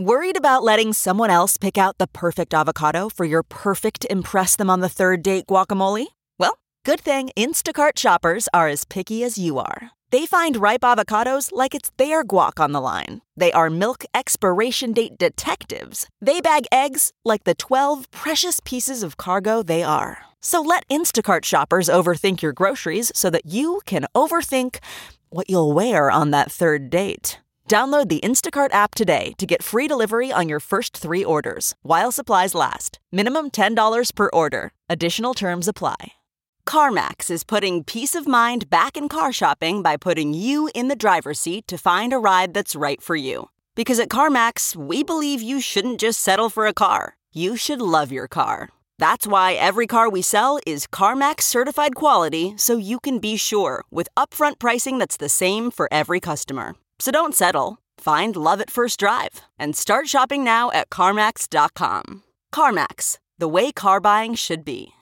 Worried about letting someone else pick out the perfect avocado for your perfect impress them on the third date guacamole? Well, good thing Instacart shoppers are as picky as you are. They find ripe avocados like it's their guac on the line. They are milk expiration date detectives. They bag eggs like the 12 precious pieces of cargo they are. So let Instacart shoppers overthink your groceries so that you can overthink what you'll wear on that third date. Download the Instacart app today to get free delivery on your first 3 orders, while supplies last. Minimum $10 per order. Additional terms apply. CarMax is putting peace of mind back in car shopping by putting you in the driver's seat to find a ride that's right for you. Because at CarMax, we believe you shouldn't just settle for a car. You should love your car. That's why every car we sell is CarMax certified quality, so you can be sure with upfront pricing that's the same for every customer. So don't settle. Find love at first drive and start shopping now at CarMax.com. CarMax, the way car buying should be.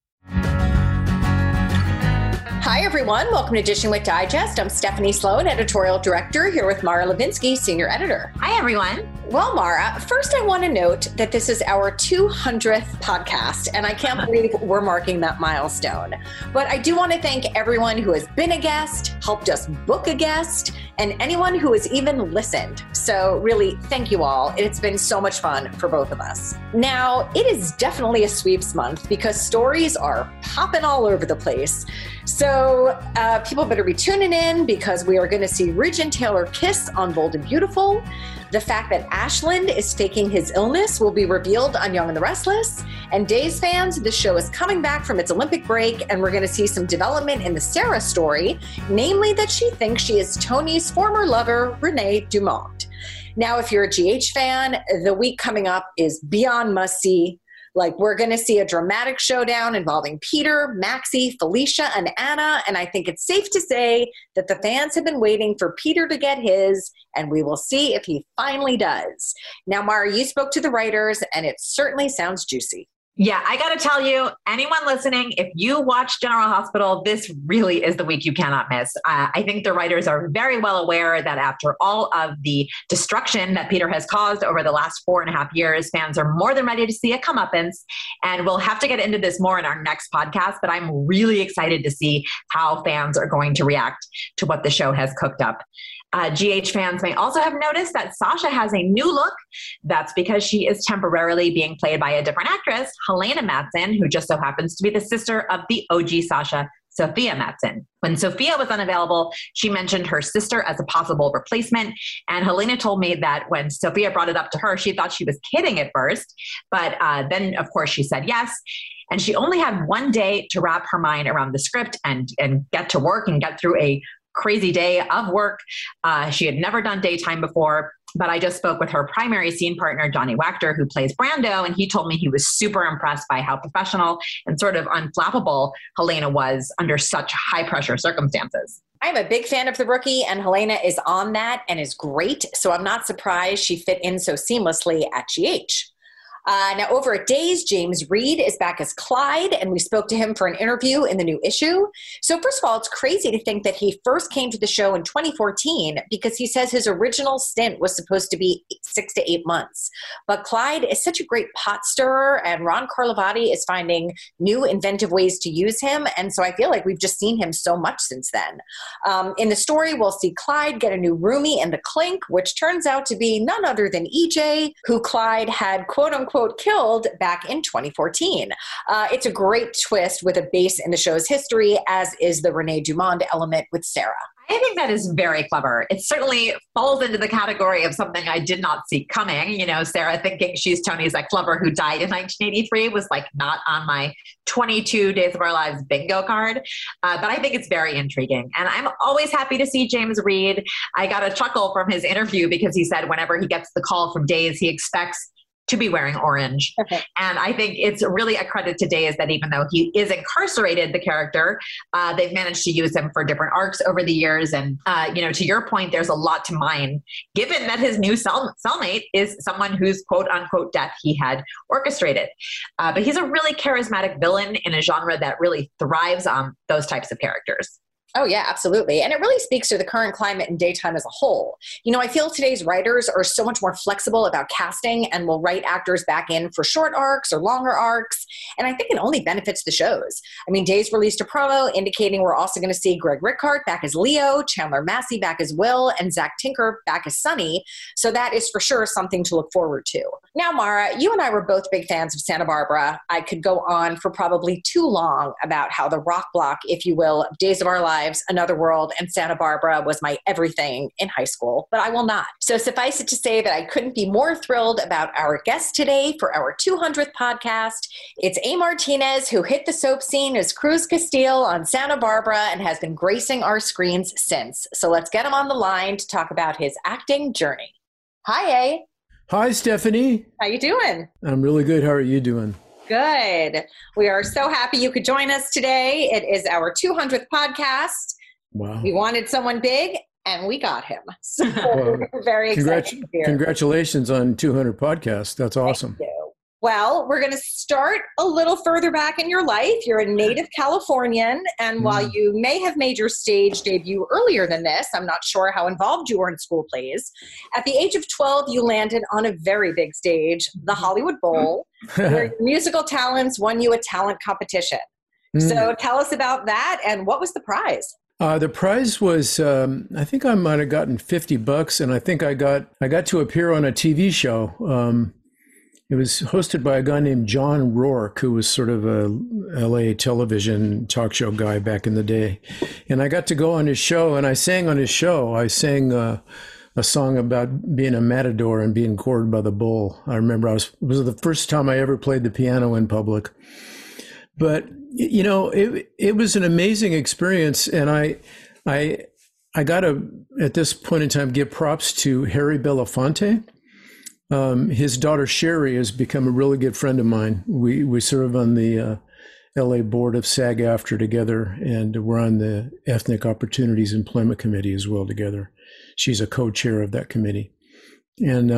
Hi, everyone. Welcome to Dishing with Digest. I'm Stephanie Sloan, editorial director, here with Mara Levinsky, senior editor. Hi, everyone. Well, Mara, first I want to note that this is our 200th podcast, and I can't believe we're marking that milestone. But I do want to thank everyone who has been a guest, helped us book a guest, and anyone who has even listened. So really, thank you all. It's been so much fun for both of us. Now, it is definitely a sweeps month because stories are popping all over the place. So people better be tuning in because we are going to see Ridge and Taylor kiss on Bold and Beautiful. The fact that Ashland is faking his illness will be revealed on Young and the Restless. And Days fans, the show is coming back from its Olympic break, and we're going to see some development in the Sarah story, namely that she thinks she is Tony's former lover, Renee Dumont. Now, if you're a GH fan, the week coming up is beyond must-see. Like, we're going to see a dramatic showdown involving Peter, Maxie, Felicia, and Anna. And I think it's safe to say that the fans have been waiting for Peter to get his, and we will see if he finally does. Now, Mara, you spoke to the writers, and it certainly sounds juicy. Yeah, I got to tell you, anyone listening, if you watch General Hospital, this really is the week you cannot miss. I think the writers are very well aware that after all of the destruction that Peter has caused over the last 4.5 years, fans are more than ready to see a comeuppance. And we'll have to get into this more in our next podcast, but I'm really excited to see how fans are going to react to what the show has cooked up. GH fans may also have noticed that Sasha has a new look. That's because she is temporarily being played by a different actress, Helena Matson, who just so happens to be the sister of the OG Sasha, Sophia Matson. When Sophia was unavailable, she mentioned her sister as a possible replacement. And Helena told me that when Sophia brought it up to her, she thought she was kidding at first. But then, of course, she said yes. And she only had one day to wrap her mind around the script and get to work and get through a crazy day of work. She had never done daytime before, but I just spoke with her primary scene partner, Johnny Wachter, who plays Brando, and he told me he was super impressed by how professional and sort of unflappable Helena was under such high pressure circumstances. I'm a big fan of The Rookie, and Helena is on that and is great, so I'm not surprised she fit in so seamlessly at GH. Now, over at Days, James Reed is back as Clyde, and we spoke to him for an interview in the new issue. So first of all, it's crazy to think that he first came to the show in 2014 because he says his original stint was supposed to be 6 to 8 months. But Clyde is such a great pot stirrer, and Ron Carlivati is finding new inventive ways to use him. And so I feel like we've just seen him so much since then. In the story, we'll see Clyde get a new roomie in the Clink, which turns out to be none other than EJ, who Clyde had quote-unquote killed back in 2014. It's a great twist with a base in the show's history, as is the Renee Dumont element with Sarah. I think that is very clever. It certainly falls into the category of something I did not see coming. You know, Sarah thinking she's Tony's ex-lover who died in 1983 was like not on my 22 Days of Our Lives bingo card. But I think it's very intriguing. And I'm always happy to see James Reed. I got a chuckle from his interview because he said whenever he gets the call from Days, he expects to be wearing orange. Okay. And I think it's really a credit to Days that even though he is incarcerated, the character, they've managed to use him for different arcs over the years. And, to your point, there's a lot to mine, given that his new cellmate is someone whose quote unquote death he had orchestrated. But he's a really charismatic villain in a genre that really thrives on those types of characters. Oh, yeah, absolutely. And it really speaks to the current climate in daytime as a whole. I feel today's writers are so much more flexible about casting and will write actors back in for short arcs or longer arcs. And I think it only benefits the shows. Days released a promo indicating we're also going to see Greg Rickhart back as Leo, Chandler Massey back as Will, and Zach Tinker back as Sonny. So that is for sure something to look forward to. Now, Mara, you and I were both big fans of Santa Barbara. I could go on for probably too long about how the rock block, if you will, of Days of Our Lives, Another World, and Santa Barbara was my everything in high school, but I will not. So suffice it to say that I couldn't be more thrilled about our guest today for our 200th podcast. It's A. Martinez, who hit the soap scene as Cruz Castile on Santa Barbara and has been gracing our screens since. So let's get him on the line to talk about his acting journey. Hi, A. Hi, Stephanie. How you doing? I'm really good. How are you doing? Good. We are so happy you could join us today. It is our 200th podcast. Wow. We wanted someone big, and we got him. So we're very excited. Congratulations on 200 podcasts. That's awesome. Thank you. Well, we're going to start a little further back in your life. You're a native Californian, and while you may have made your stage debut earlier than this, I'm not sure how involved you were in school plays. At the age of 12, you landed on a very big stage, the Hollywood Bowl, where your musical talents won you a talent competition. So tell us about that, and what was the prize? The prize was, I think I might have gotten $50, and I think I got to appear on a TV show. It was hosted by a guy named John Rourke, who was sort of a LA television talk show guy back in the day. And I got to go on his show, and I sang on his show. I sang a song about being a matador and being gored by the bull. I remember it was the first time I ever played the piano in public. But, it was an amazing experience. And I got to, at this point in time, give props to Harry Belafonte. His daughter Sherry has become a really good friend of mine. We serve on the LA board of SAG-AFTRA together, and we're on the Ethnic Opportunities Employment Committee as well together. She's a co-chair of that committee. And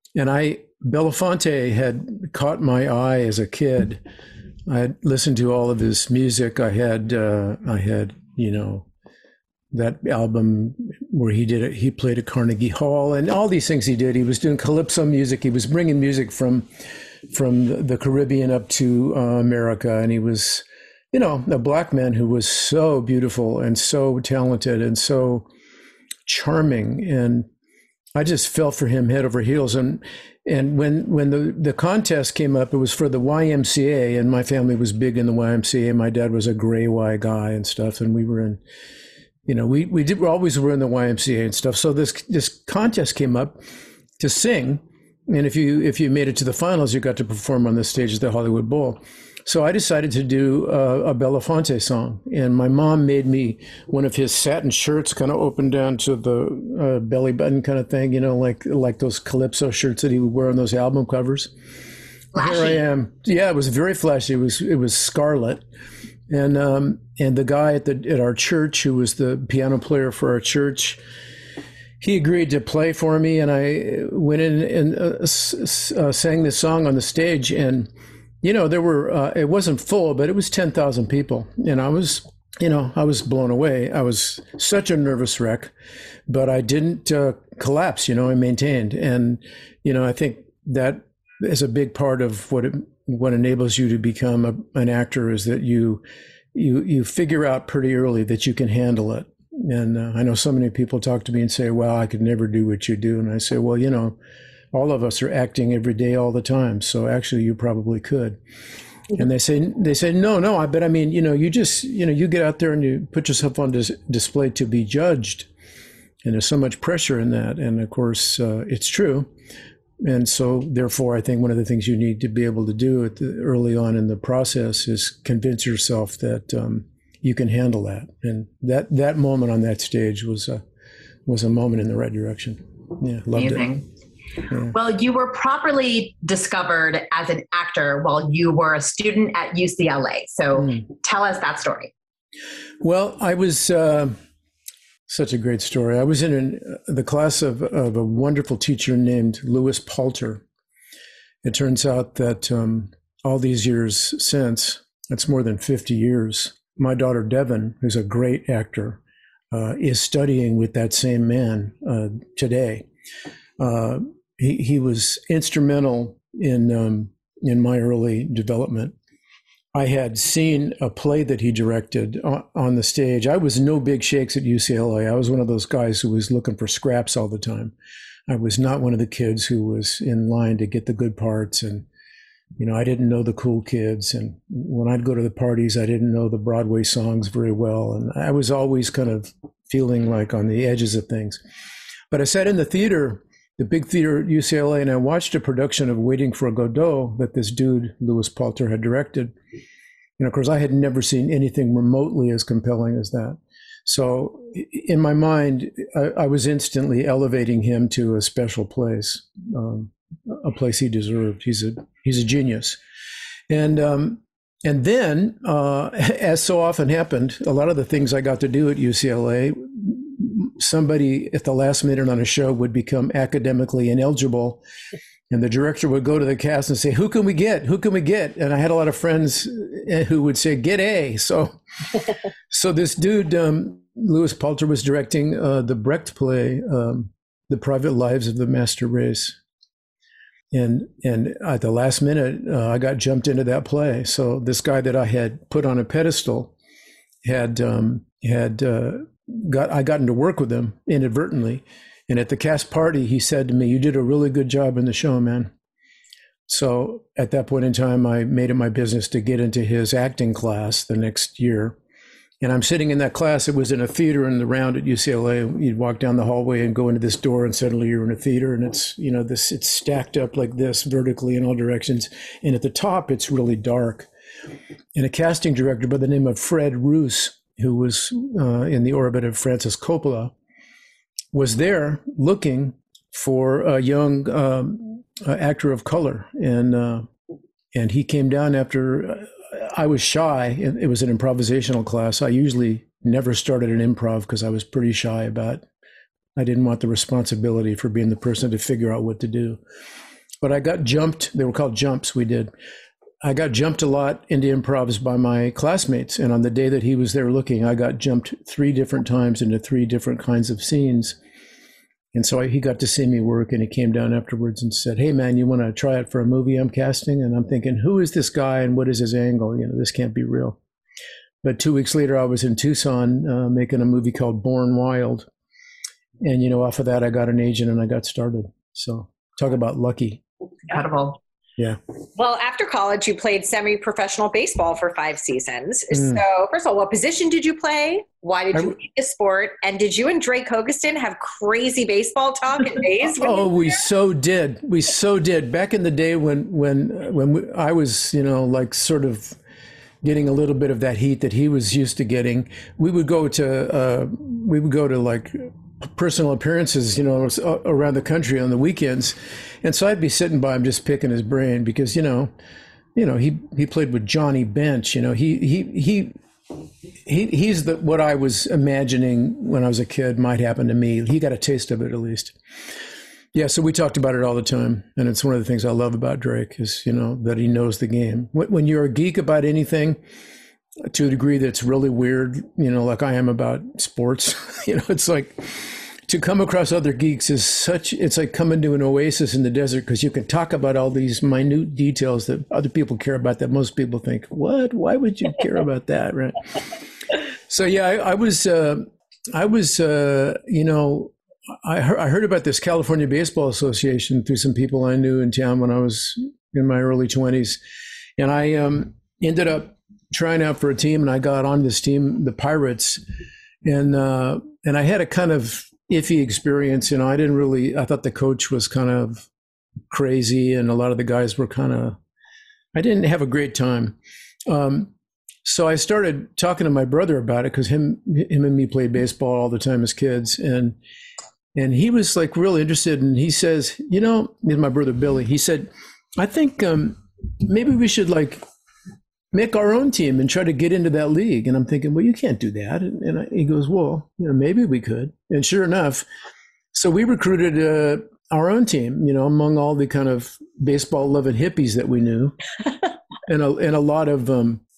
Belafonte had caught my eye as a kid. I had listened to all of his music. I had that album where he played at Carnegie Hall and all these things he did. He was doing calypso music. He was bringing music from the Caribbean up to America. And he was, a black man who was so beautiful and so talented and so charming. And I just fell for him head over heels. And when the contest came up, it was for the YMCA, and my family was big in the YMCA. My dad was a Gray Y guy and stuff. And we were in, we always were in the YMCA and stuff. So this contest came up to sing, and if you made it to the finals, you got to perform on the stage at the Hollywood Bowl. So I decided to do a Belafonte song, and my mom made me one of his satin shirts, kind of open down to the belly button kind of thing, like those calypso shirts that he would wear on those album covers. Flashy. Here I am. Yeah, it was very flashy. It was scarlet. And the guy at our church, who was the piano player for our church, he agreed to play for me, and I went in and sang this song on the stage. And there were it wasn't full, but it was 10,000 people, and I was blown away. I was such a nervous wreck, but I didn't collapse. I maintained, and I think that is a big part of what enables you to become an actor, is that you figure out pretty early that you can handle it. And I know so many people talk to me and say, well, I could never do what you do. And I say, well, all of us are acting every day, all the time. So actually you probably could. And they say, no, but I mean, you just, you get out there and you put yourself on display to be judged. And there's so much pressure in that. And of course, it's true. And so, therefore, I think one of the things you need to be able to do early on in the process is convince yourself that you can handle that. And that moment on that stage was a moment in the right direction. Yeah, loved Amazing. it. Yeah. Well, you were properly discovered as an actor while you were a student at UCLA. So tell us that story. Well, I was... Such a great story. I was in the class of a wonderful teacher named Louis Palter. It turns out that all these years since, it's more than 50 years, my daughter Devin, who's a great actor, is studying with that same man today. He was instrumental in my early development. I had seen a play that he directed on the stage. I was no big shakes at UCLA. I was one of those guys who was looking for scraps all the time. I was not one of the kids who was in line to get the good parts. And, I didn't know the cool kids. And when I'd go to the parties, I didn't know the Broadway songs very well. And I was always kind of feeling like on the edges of things. But I sat in the theater, the big theater at UCLA, and I watched a production of Waiting for Godot that this dude, Lewis Poulter, had directed. Of course, I had never seen anything remotely as compelling as that. So in my mind, I was instantly elevating him to a special place, a place he deserved. He's a genius. And then, as so often happened, a lot of the things I got to do at UCLA, somebody at the last minute on a show would become academically ineligible. And the director would go to the cast and say, who can we get? Who can we get? And I had a lot of friends who would say, get A. So this dude, Lewis Poulter, was directing the Brecht play, The Private Lives of the Master Race. And at the last minute, I got jumped into that play. So this guy that I had put on a pedestal I got into work with him inadvertently. And at the cast party, he said to me, you did a really good job in the show, man. So at that point in time, I made it my business to get into his acting class the next year. And I'm sitting in that class. It was in a theater in the Round at UCLA. You'd walk down the hallway and go into this door, and suddenly you're in a theater, and it's, it's stacked up like this vertically in all directions. And at the top, it's really dark. And a casting director by the name of Fred Roos, who was in the orbit of Francis Coppola, was there looking for a young actor of color. And he came down after I was shy. It was an improvisational class. I usually never started an improv because I was pretty shy I didn't want the responsibility for being the person to figure out what to do. But I got jumped. They were called jumps we did. I got jumped a lot into improvs by my classmates. And on the day that he was there looking, I got jumped 3 different times into 3 different kinds of scenes. And so he got to see me work, and he came down afterwards and said, hey, man, you want to try it for a movie I'm casting? And I'm thinking, who is this guy and what is his angle? This can't be real. But 2 weeks later, I was in Tucson making a movie called Born Wild. And, off of that, I got an agent and I got started. So talk about lucky. Incredible. Yeah. Well, after college, you played semi-professional baseball for 5 seasons. So first of all, what position did you play? Why did you leave the sport? And did you and Drake Hogestyn have crazy baseball talk in days? We so did. We so did. Back in the day when I was, sort of getting a little bit of that heat that he was used to getting, we would go to like personal appearances, around the country on the weekends. And so I'd be sitting by him just picking his brain because, he played with Johnny Bench. He's what I was imagining when I was a kid might happen to me. He got a taste of it at least. Yeah, so we talked about it all the time. And it's one of the things I love about Drake is, that he knows the game. When you're a geek about anything, to a degree that's really weird, like I am about sports, it's like to come across other geeks it's like coming to an oasis in the desert because you can talk about all these minute details that other people care about that most people think, what? Why would you care about that? Right. So, yeah, I heard about this California Baseball Association through some people I knew in town when I was in my early 20s. And I ended up trying out for a team, and I got on this team, the Pirates, and I had a kind of iffy experience. I thought the coach was kind of crazy, and a lot of the guys were I didn't have a great time. So I started talking to my brother about it because him and me played baseball all the time as kids, and he was like real interested, and he says, he's my brother Billy. He said, I think maybe we should make our own team and try to get into that league. And I'm thinking, well, you can't do that. And he goes, well, maybe we could. And sure enough, so we recruited our own team, among all the kind of baseball loving hippies that we knew, and a lot of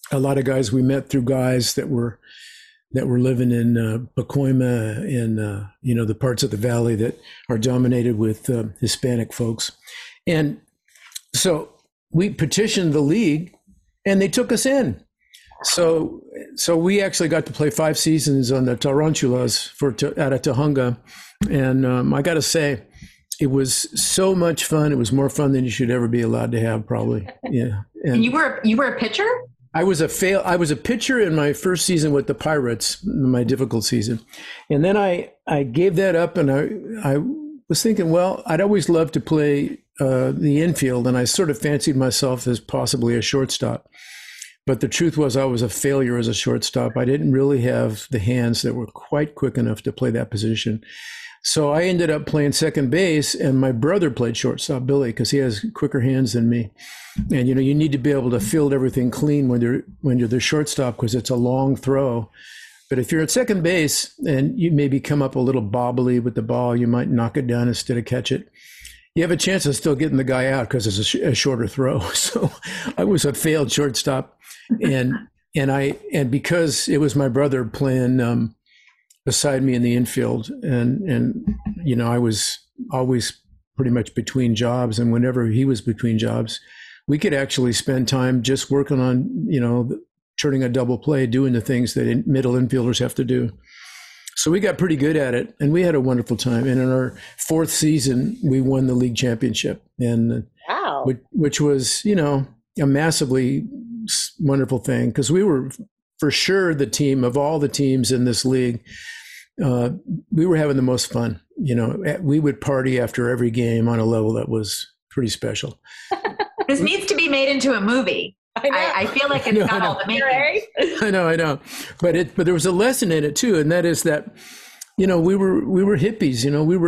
a lot of guys we met through guys that were living in Pacoima in the parts of the valley that are dominated with Hispanic folks. And so we petitioned the league and they took us in. So we actually got to play 5 seasons on the Tarantulas out of Tujunga. And I got to say, it was so much fun. It was more fun than you should ever be allowed to have, probably. Yeah. And you were a pitcher? I was a pitcher in my first season with the Pirates, my difficult season. And then I gave that up, and I was thinking, well, I'd always loved to play the infield, and I sort of fancied myself as possibly a shortstop. But the truth was I was a failure as a shortstop. I didn't really have the hands that were quite quick enough to play that position. So I ended up playing second base, and my brother played shortstop, Billy, because he has quicker hands than me. And you need to be able to field everything clean when you're the shortstop, because it's a long throw. But if you're at second base and you maybe come up a little bobbly with the ball, you might knock it down instead of catch it. You have a chance of still getting the guy out because it's a shorter throw. So I was a failed shortstop, and because it was my brother playing beside me in the infield, and I was always pretty much between jobs, and whenever he was between jobs, we could actually spend time just working on turning a double play, doing the things that middle infielders have to do. So we got pretty good at it, and we had a wonderful time. And in our 4th season, we won the league championship, and wow, which was a massively wonderful thing, because we were for sure the team of all the teams in this league. We were having the most fun. We would party after every game on a level that was pretty special. This needs to be made into a movie. I feel like it's got all the makings. I know. But there was a lesson in it too, and that is that, we were hippies.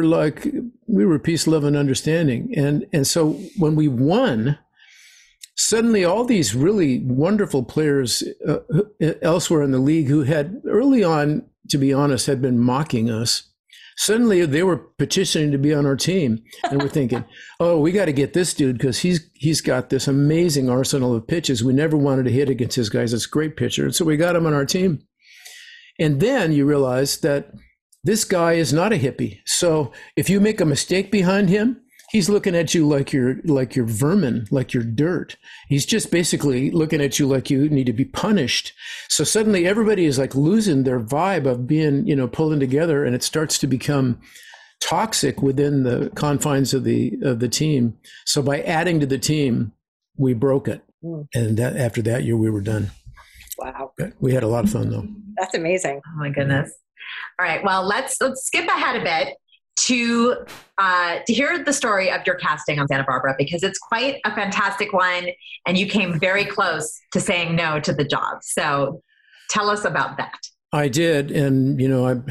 We were peace, love, and understanding. And so when we won, suddenly all these really wonderful players elsewhere in the league who had early on, to be honest, had been mocking us, suddenly they were petitioning to be on our team. And we're thinking, oh, we got to get this dude because he's got this amazing arsenal of pitches. We never wanted to hit against his guys. It's a great pitcher. And so we got him on our team. And then you realize that this guy is not a hippie. So if you make a mistake behind him, he's looking at you like you're vermin, like you're dirt. He's just basically looking at you like you need to be punished. So suddenly everybody is like losing their vibe of being, pulling together, and it starts to become toxic within the confines of the team. So by adding to the team, we broke it. And after that year, we were done. Wow. But we had a lot of fun though. That's amazing. Oh my goodness. All right. Well, let's skip ahead a bit to hear the story of your casting on Santa Barbara, because it's quite a fantastic one, and you came very close to saying no to the job. So tell us about that. I did. And,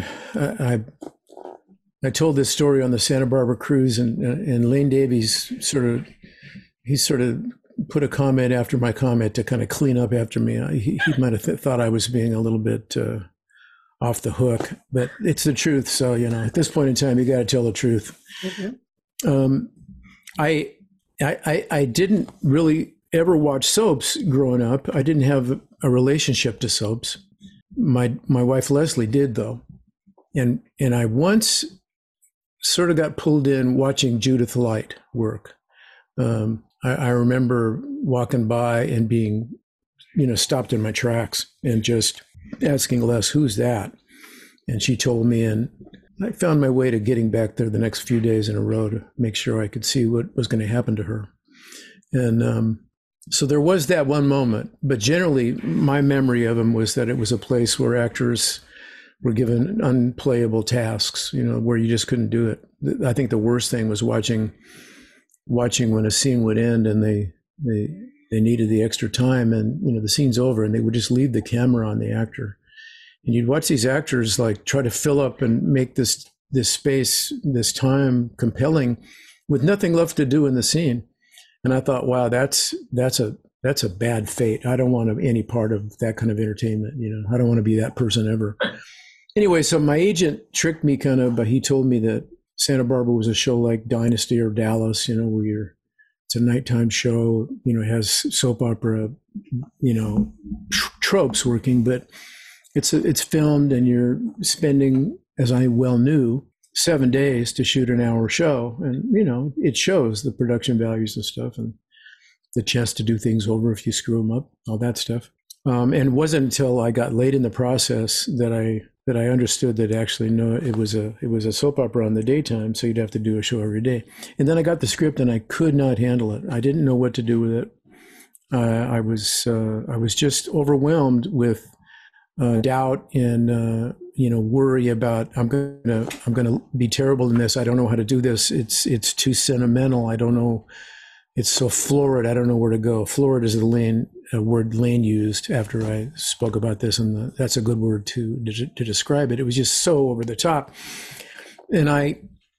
I told this story on the Santa Barbara cruise, and Lane Davies sort of put a comment after my comment to kind of clean up after me. He might have thought I was being a little bit off the hook, but it's the truth. So, at this point in time, you got to tell the truth. Mm-hmm. I didn't really ever watch soaps growing up. I didn't have a relationship to soaps. My wife, Leslie, did though. And I once sort of got pulled in watching Judith Light work. I remember walking by and being, stopped in my tracks and just asking Les, who's that? And she told me, and I found my way to getting back there the next few days in a row to make sure I could see what was going to happen to her. And so there was that one moment, but generally my memory of him was that it was a place where actors were given unplayable tasks, where you just couldn't do it. I think the worst thing was watching when a scene would end and they needed the extra time, and the scene's over and they would just leave the camera on the actor, and you'd watch these actors like try to fill up and make this space, this time compelling with nothing left to do in the scene. And I thought, wow, that's a bad fate. I don't want any part of that kind of entertainment. I don't want to be that person ever. Anyway, so my agent tricked me kind of, but he told me that Santa Barbara was a show like Dynasty or Dallas, where you're It's a nighttime show, it has soap opera, tropes working, but it's filmed and you're spending, as I well knew, 7 days to shoot an hour show. And, it shows the production values and stuff and the chance to do things over if you screw them up, all that stuff. And it wasn't until I got late in the process that I understood that actually, no, it was a soap opera on the daytime, so you'd have to do a show every day. And then I got the script and I could not handle it. I didn't know what to do with it. I was just overwhelmed with doubt and worry about I'm gonna be terrible in this. I don't know how to do this. It's too sentimental. I don't know. It's so florid. I don't know where to go. Florid is the word Lane used after I spoke about this, and that's a good word to describe it. It was just so over the top. And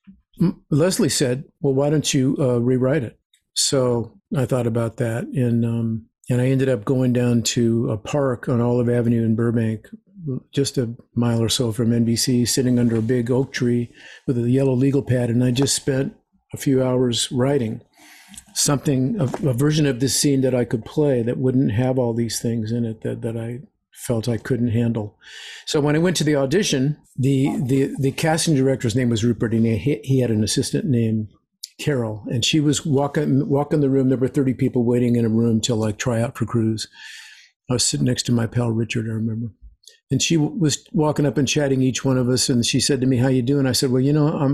Leslie said, "Well, why don't you rewrite it?" So I thought about that, and I ended up going down to a park on Olive Avenue in Burbank, just a mile or so from NBC, sitting under a big oak tree with a yellow legal pad, and I just spent a few hours writing something, a version of this scene that I could play that wouldn't have all these things in it that I felt I couldn't handle. So when I went to the audition, the casting director's name was Rupert, and he had an assistant named Carol, and she was walking the room. There were 30 people waiting in a room to try out for Cruise. I was sitting next to my pal Richard, I remember. And she was walking up and chatting each one of us, and she said to me, "How you doing?" I said, "Well,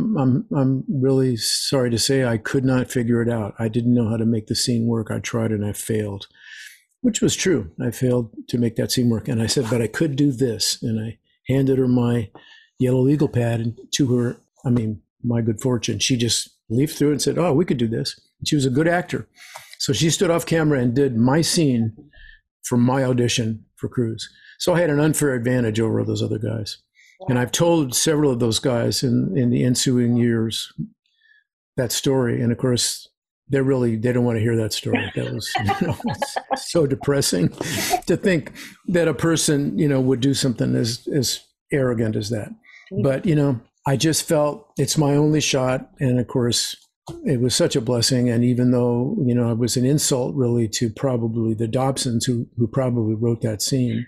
I'm really sorry to say I could not figure it out. I didn't know how to make the scene work. I tried and I failed," which was true. I failed to make that scene work. And I said, "But I could do this." And I handed her my yellow legal pad, and to her, my good fortune, she just leafed through it and said, "Oh, we could do this." She was a good actor. So she stood off camera and did my scene for my audition for Cruise. So I had an unfair advantage over those other guys. Yeah. And I've told several of those guys in the ensuing years that story. And of course, they don't want to hear that story. That was it's so depressing to think that a person, would do something as arrogant as that. But, I just felt it's my only shot. And of course, it was such a blessing. And even though, it was an insult really to probably the Dobsons who probably wrote that scene,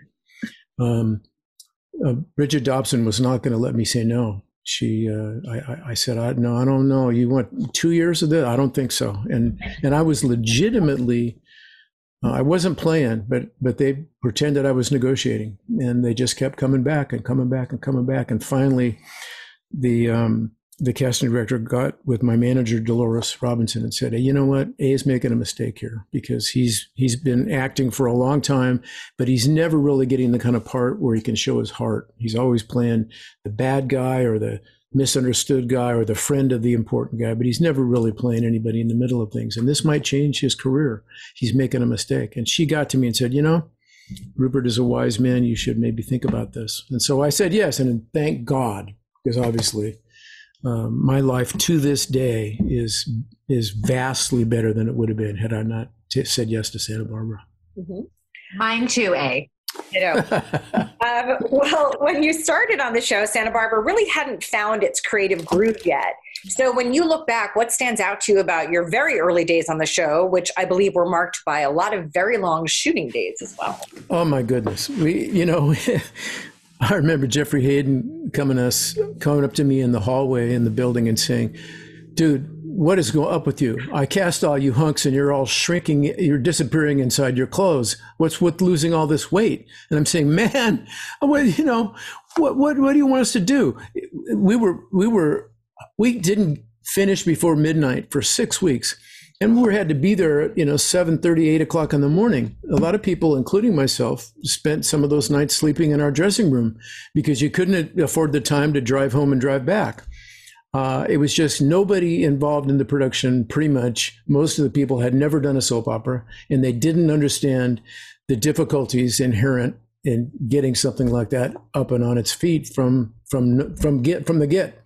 Bridget Dobson was not going to let me say no. I said, no, I don't know. You want 2 years of this? I don't think so. And I was legitimately, I wasn't playing, but they pretended I was negotiating, and they just kept coming back and coming back and coming back. And finally, the casting director got with my manager, Dolores Robinson, and said, "Hey, you know what? A is making a mistake here, because he's been acting for a long time, but he's never really getting the kind of part where he can show his heart. He's always playing the bad guy or the misunderstood guy or the friend of the important guy, but he's never really playing anybody in the middle of things. And this might change his career. He's making a mistake." And she got to me and said, "Rupert is a wise man. You should maybe think about this." And so I said yes, and thank God, because obviously my life to this day is vastly better than it would have been had I not said yes to Santa Barbara. Mm-hmm. Mine too, A. Well, when you started on the show, Santa Barbara really hadn't found its creative groove yet. So when you look back, what stands out to you about your very early days on the show, which I believe were marked by a lot of very long shooting days as well? Oh my goodness. I remember Jeffrey Hayden coming up to me in the hallway in the building and saying, "Dude, what is going up with you? I cast all you hunks and you're all shrinking. You're disappearing inside your clothes. What's with losing all this weight?" And I'm saying, "Man, what do you want us to do?" We didn't finish before midnight for 6 weeks. And we had to be there at 7:30, 8 o'clock in the morning. A lot of people, including myself, spent some of those nights sleeping in our dressing room because you couldn't afford the time to drive home and drive back. It was just nobody involved in the production, pretty much. Most of the people had never done a soap opera, and they didn't understand the difficulties inherent in getting something like that up and on its feet from the get.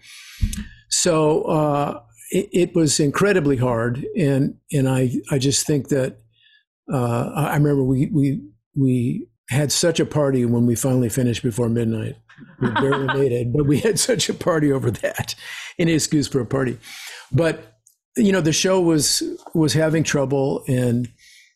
So it was incredibly hard, and I just think that I remember we had such a party when we finally finished before midnight. We barely made it, but we had such a party over that. Any excuse for a party. But the show was having trouble, and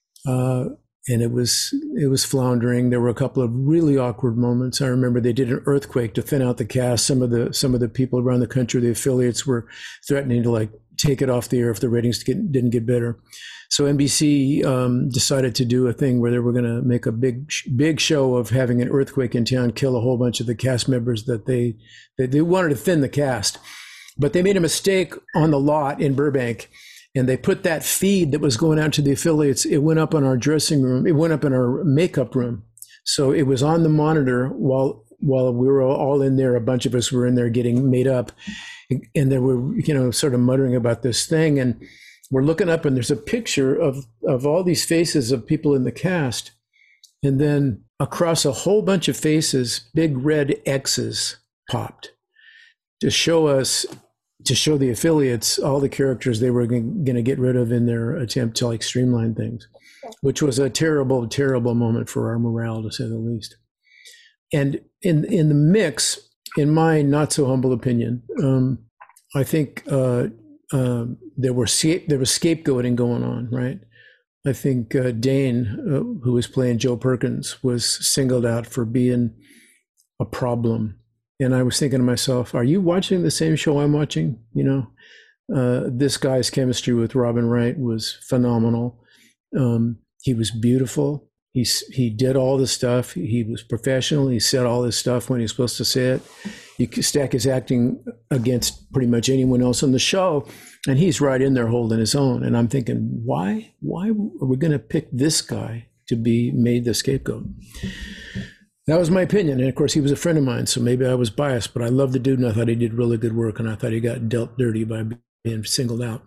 it was floundering. There were a couple of really awkward moments. I remember they did an earthquake to thin out the cast. Some of the people around the country, the affiliates, were threatening to like take it off the air if the ratings didn't get better. So NBC decided to do a thing where they were going to make a big show of having an earthquake in town, kill a whole bunch of the cast members that they wanted to thin the cast. But they made a mistake on the lot in Burbank, and they put that feed that was going out to the affiliates, it went up on our dressing room, it went up in our makeup room. So it was on the monitor while we were all in there, a bunch of us were in there getting made up. And they were, sort of muttering about this thing. And we're looking up, and there's a picture of all these faces of people in the cast. And then across a whole bunch of faces, big red X's popped to show the affiliates all the characters they were going to get rid of in their attempt to like streamline things, which was a terrible, terrible moment for our morale, to say the least. And in the mix, in my not so humble opinion, I think there was scapegoating going on, right? I think Dane, who was playing Joe Perkins, was singled out for being a problem. And I was thinking to myself, are you watching the same show I'm watching? This guy's chemistry with Robin Wright was phenomenal. He was beautiful. He did all the stuff. He was professional. He said all this stuff when he was supposed to say it. You could stack his acting against pretty much anyone else on the show, and he's right in there holding his own. And I'm thinking, why are we going to pick this guy to be made the scapegoat? That was my opinion. And of course, he was a friend of mine, so maybe I was biased, but I loved the dude, and I thought he did really good work, and I thought he got dealt dirty by being singled out.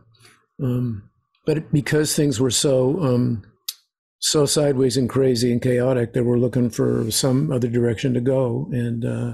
But because things were so sideways and crazy and chaotic, they were looking for some other direction to go. And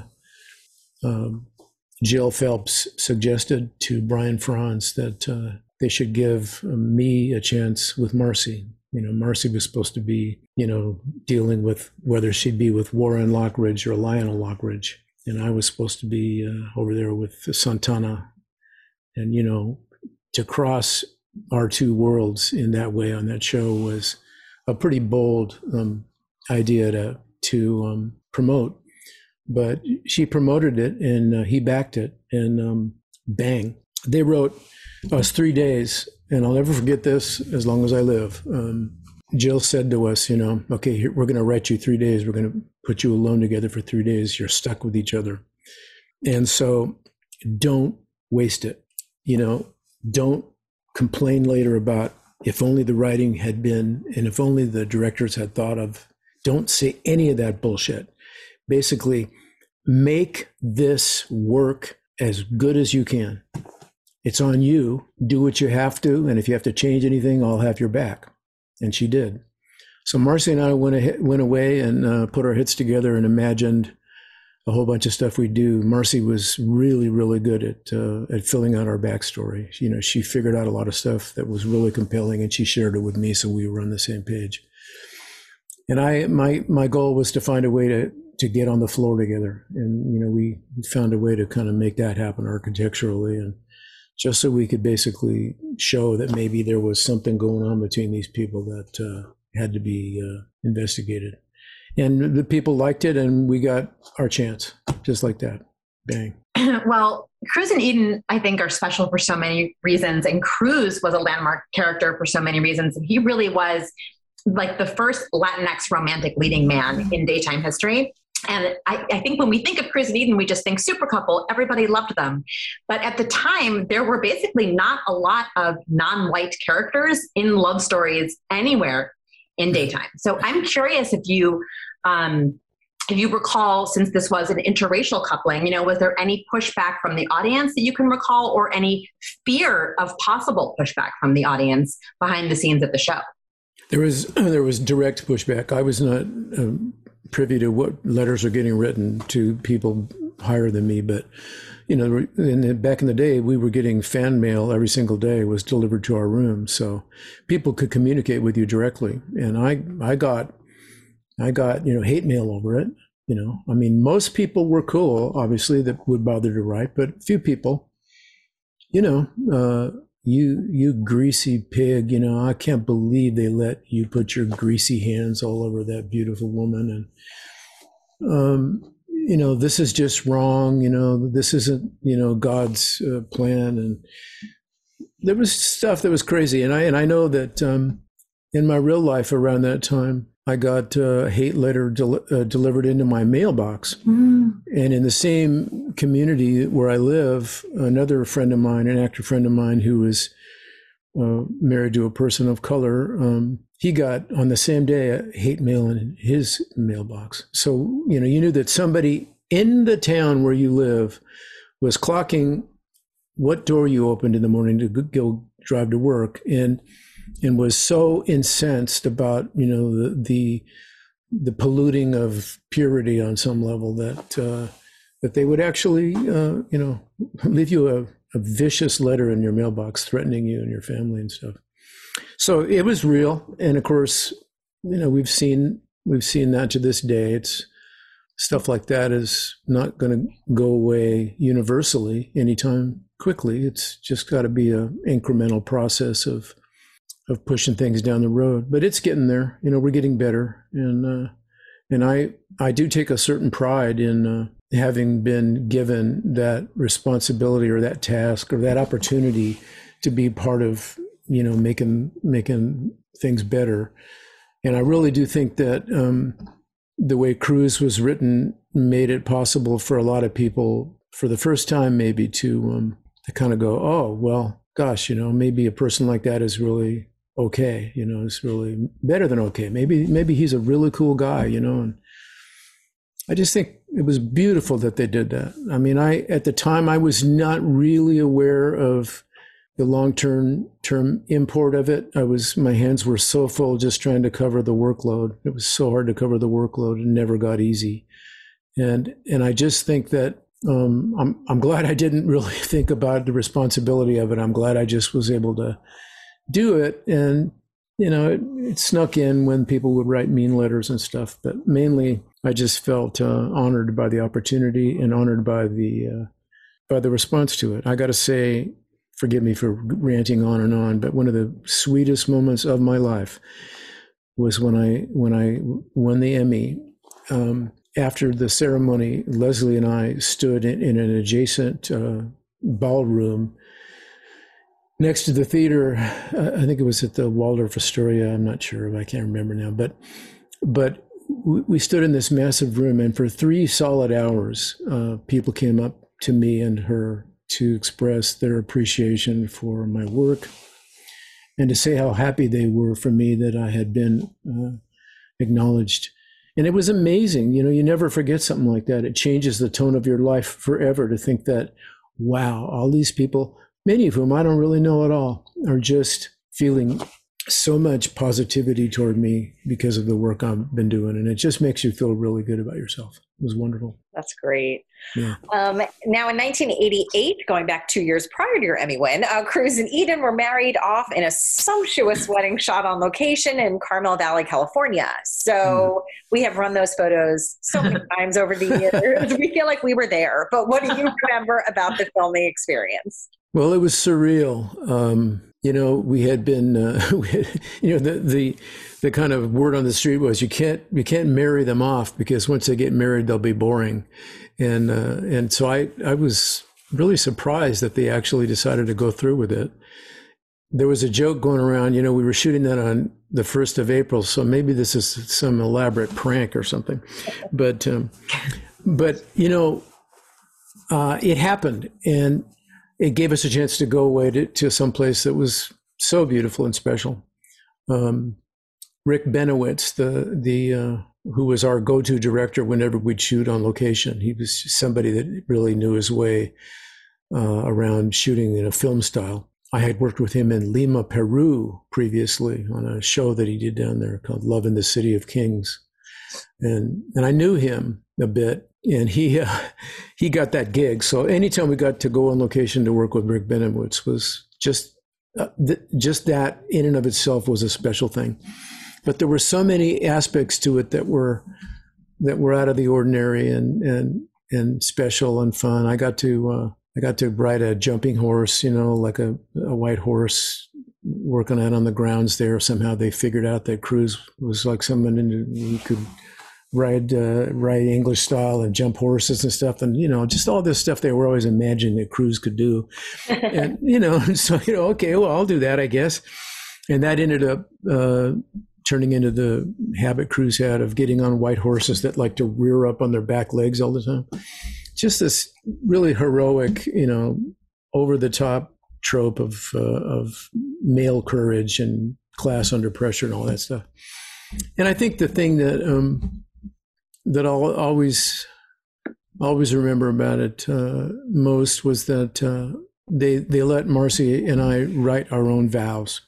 Jill Phelps suggested to Brian Franz that they should give me a chance with Marcy. Marcy was supposed to be, dealing with whether she'd be with Warren Lockridge or Lionel Lockridge. And I was supposed to be over there with Santana. And, to cross our two worlds in that way on that show was a pretty bold idea to promote. But she promoted it, and he backed it, and bang. They wrote us 3 days, and I'll never forget this as long as I live. Jill said to us, okay, we're going to write you 3 days. We're going to put you alone together for 3 days. You're stuck with each other. And so don't waste it. Don't complain later about if only the writing had been, and if only the directors had thought of. Don't say any of that bullshit. Basically, make this work as good as you can. It's on you. Do what you have to. And if you have to change anything, I'll have your back. And she did. So Marcy and I went away and put our heads together and imagined a whole bunch of stuff we do. Marcy was really, really good at filling out our backstory. She figured out a lot of stuff that was really compelling, and she shared it with me, so we were on the same page. And my goal was to find a way to get on the floor together. And, we found a way to kind of make that happen architecturally, and just so we could basically show that maybe there was something going on between these people that had to be investigated. And the people liked it, and we got our chance, just like that. Bang. Well, Cruz and Eden, I think, are special for so many reasons. And Cruz was a landmark character for so many reasons. And he really was like the first Latinx romantic leading man in daytime history. And I think when we think of Cruz and Eden, we just think super couple. Everybody loved them. But at the time, there were basically not a lot of non-white characters in love stories anywhere in daytime. So I'm curious if you recall, since this was an interracial coupling, was there any pushback from the audience that you can recall, or any fear of possible pushback from the audience behind the scenes of the show? There was direct pushback. I was not privy to what letters are getting written to people higher than me, but back in the day, we were getting fan mail every single day. It was delivered to our room, so people could communicate with you directly. And I got hate mail over it. Most people were cool, obviously, that would bother to write, but few people. you greasy pig, I can't believe they let you put your greasy hands all over that beautiful woman. And, this is just wrong. This isn't, God's plan. And there was stuff that was crazy. And I know that in my real life around that time, I got a hate letter delivered into my mailbox. And in the same community where I live, another friend of mine, an actor friend of mine who was married to a person of color, he got on the same day a hate mail in his mailbox. So, you knew that somebody in the town where you live was clocking what door you opened in the morning to go drive to work, and was so incensed about, the polluting of purity on some level that they would actually, leave you a vicious letter in your mailbox threatening you and your family and stuff. So it was real. And of course, we've seen that to this day. It's stuff like that is not going to go away universally anytime quickly. It's just got to be an incremental process of pushing things down the road, but it's getting there. We're getting better, and I do take a certain pride in having been given that responsibility or that task or that opportunity to be part of making things better. And I really do think that the way Cruz was written made it possible for a lot of people, for the first time, maybe to kind of go, oh well, gosh, maybe a person like that is really okay, it's really better than okay. Maybe he's a really cool guy, and I just think it was beautiful that they did that. I mean, at the time I was not really aware of the long-term import of it. My hands were so full just trying to cover the workload. It was so hard to cover the workload and never got easy. And I just think that I'm glad I didn't really think about the responsibility of it. I'm glad I just was able to do it. And, it snuck in when people would write mean letters and stuff. But mainly, I just felt honored by the opportunity and honored by the response to it. I got to say, forgive me for ranting on, but one of the sweetest moments of my life was when I won the Emmy. After the ceremony, Leslie and I stood in an adjacent ballroom next to the theater. I think it was at the Waldorf Astoria. I'm not sure. I can't remember now. But we stood in this massive room, and for 3 solid hours, people came up to me and her to express their appreciation for my work and to say how happy they were for me that I had been acknowledged. And it was amazing. You never forget something like that. It changes the tone of your life forever to think that, wow, all these people, many of whom I don't really know at all, are just feeling so much positivity toward me because of the work I've been doing. And it just makes you feel really good about yourself. It was wonderful. That's great. Yeah. Now, in 1988, going back 2 years prior to your Emmy win, Cruz and Eden were married off in a sumptuous wedding shot on location in Carmel Valley, California. So we have run those photos so many times over the years. We feel like we were there. But what do you remember about the filming experience? Well, it was surreal. We had been, the kind of word on the street was you can't marry them off because once they get married, they'll be boring. And so I was really surprised that they actually decided to go through with it. There was a joke going around, we were shooting that on the 1st of April. So maybe this is some elaborate prank or something, but it happened, and it gave us a chance to go away to some place that was so beautiful and special. Rick Benowitz, who was our go-to director whenever we'd shoot on location, he was somebody that really knew his way around shooting in a film style. I had worked with him in Lima, Peru previously on a show that he did down there called Love in the City of Kings. And I knew him a bit, and he got that gig. So anytime we got to go on location to work with Rick Benowitz was just that in and of itself was a special thing. But there were so many aspects to it that were out of the ordinary and special and fun. I got to I got to ride a jumping horse, like a white horse, working out on the grounds there. Somehow they figured out that Cruz was like someone who could ride English style and jump horses and stuff. And, just all this stuff they were always imagining that Cruz could do. And, so, okay, well, I'll do that, I guess. And that ended up turning into the habit Cruz had of getting on white horses that like to rear up on their back legs all the time. Just this really heroic, over the top trope of male courage and class under pressure and all that stuff. And I think the thing that I'll always remember about it most was that they let Marcy and I write our own vows.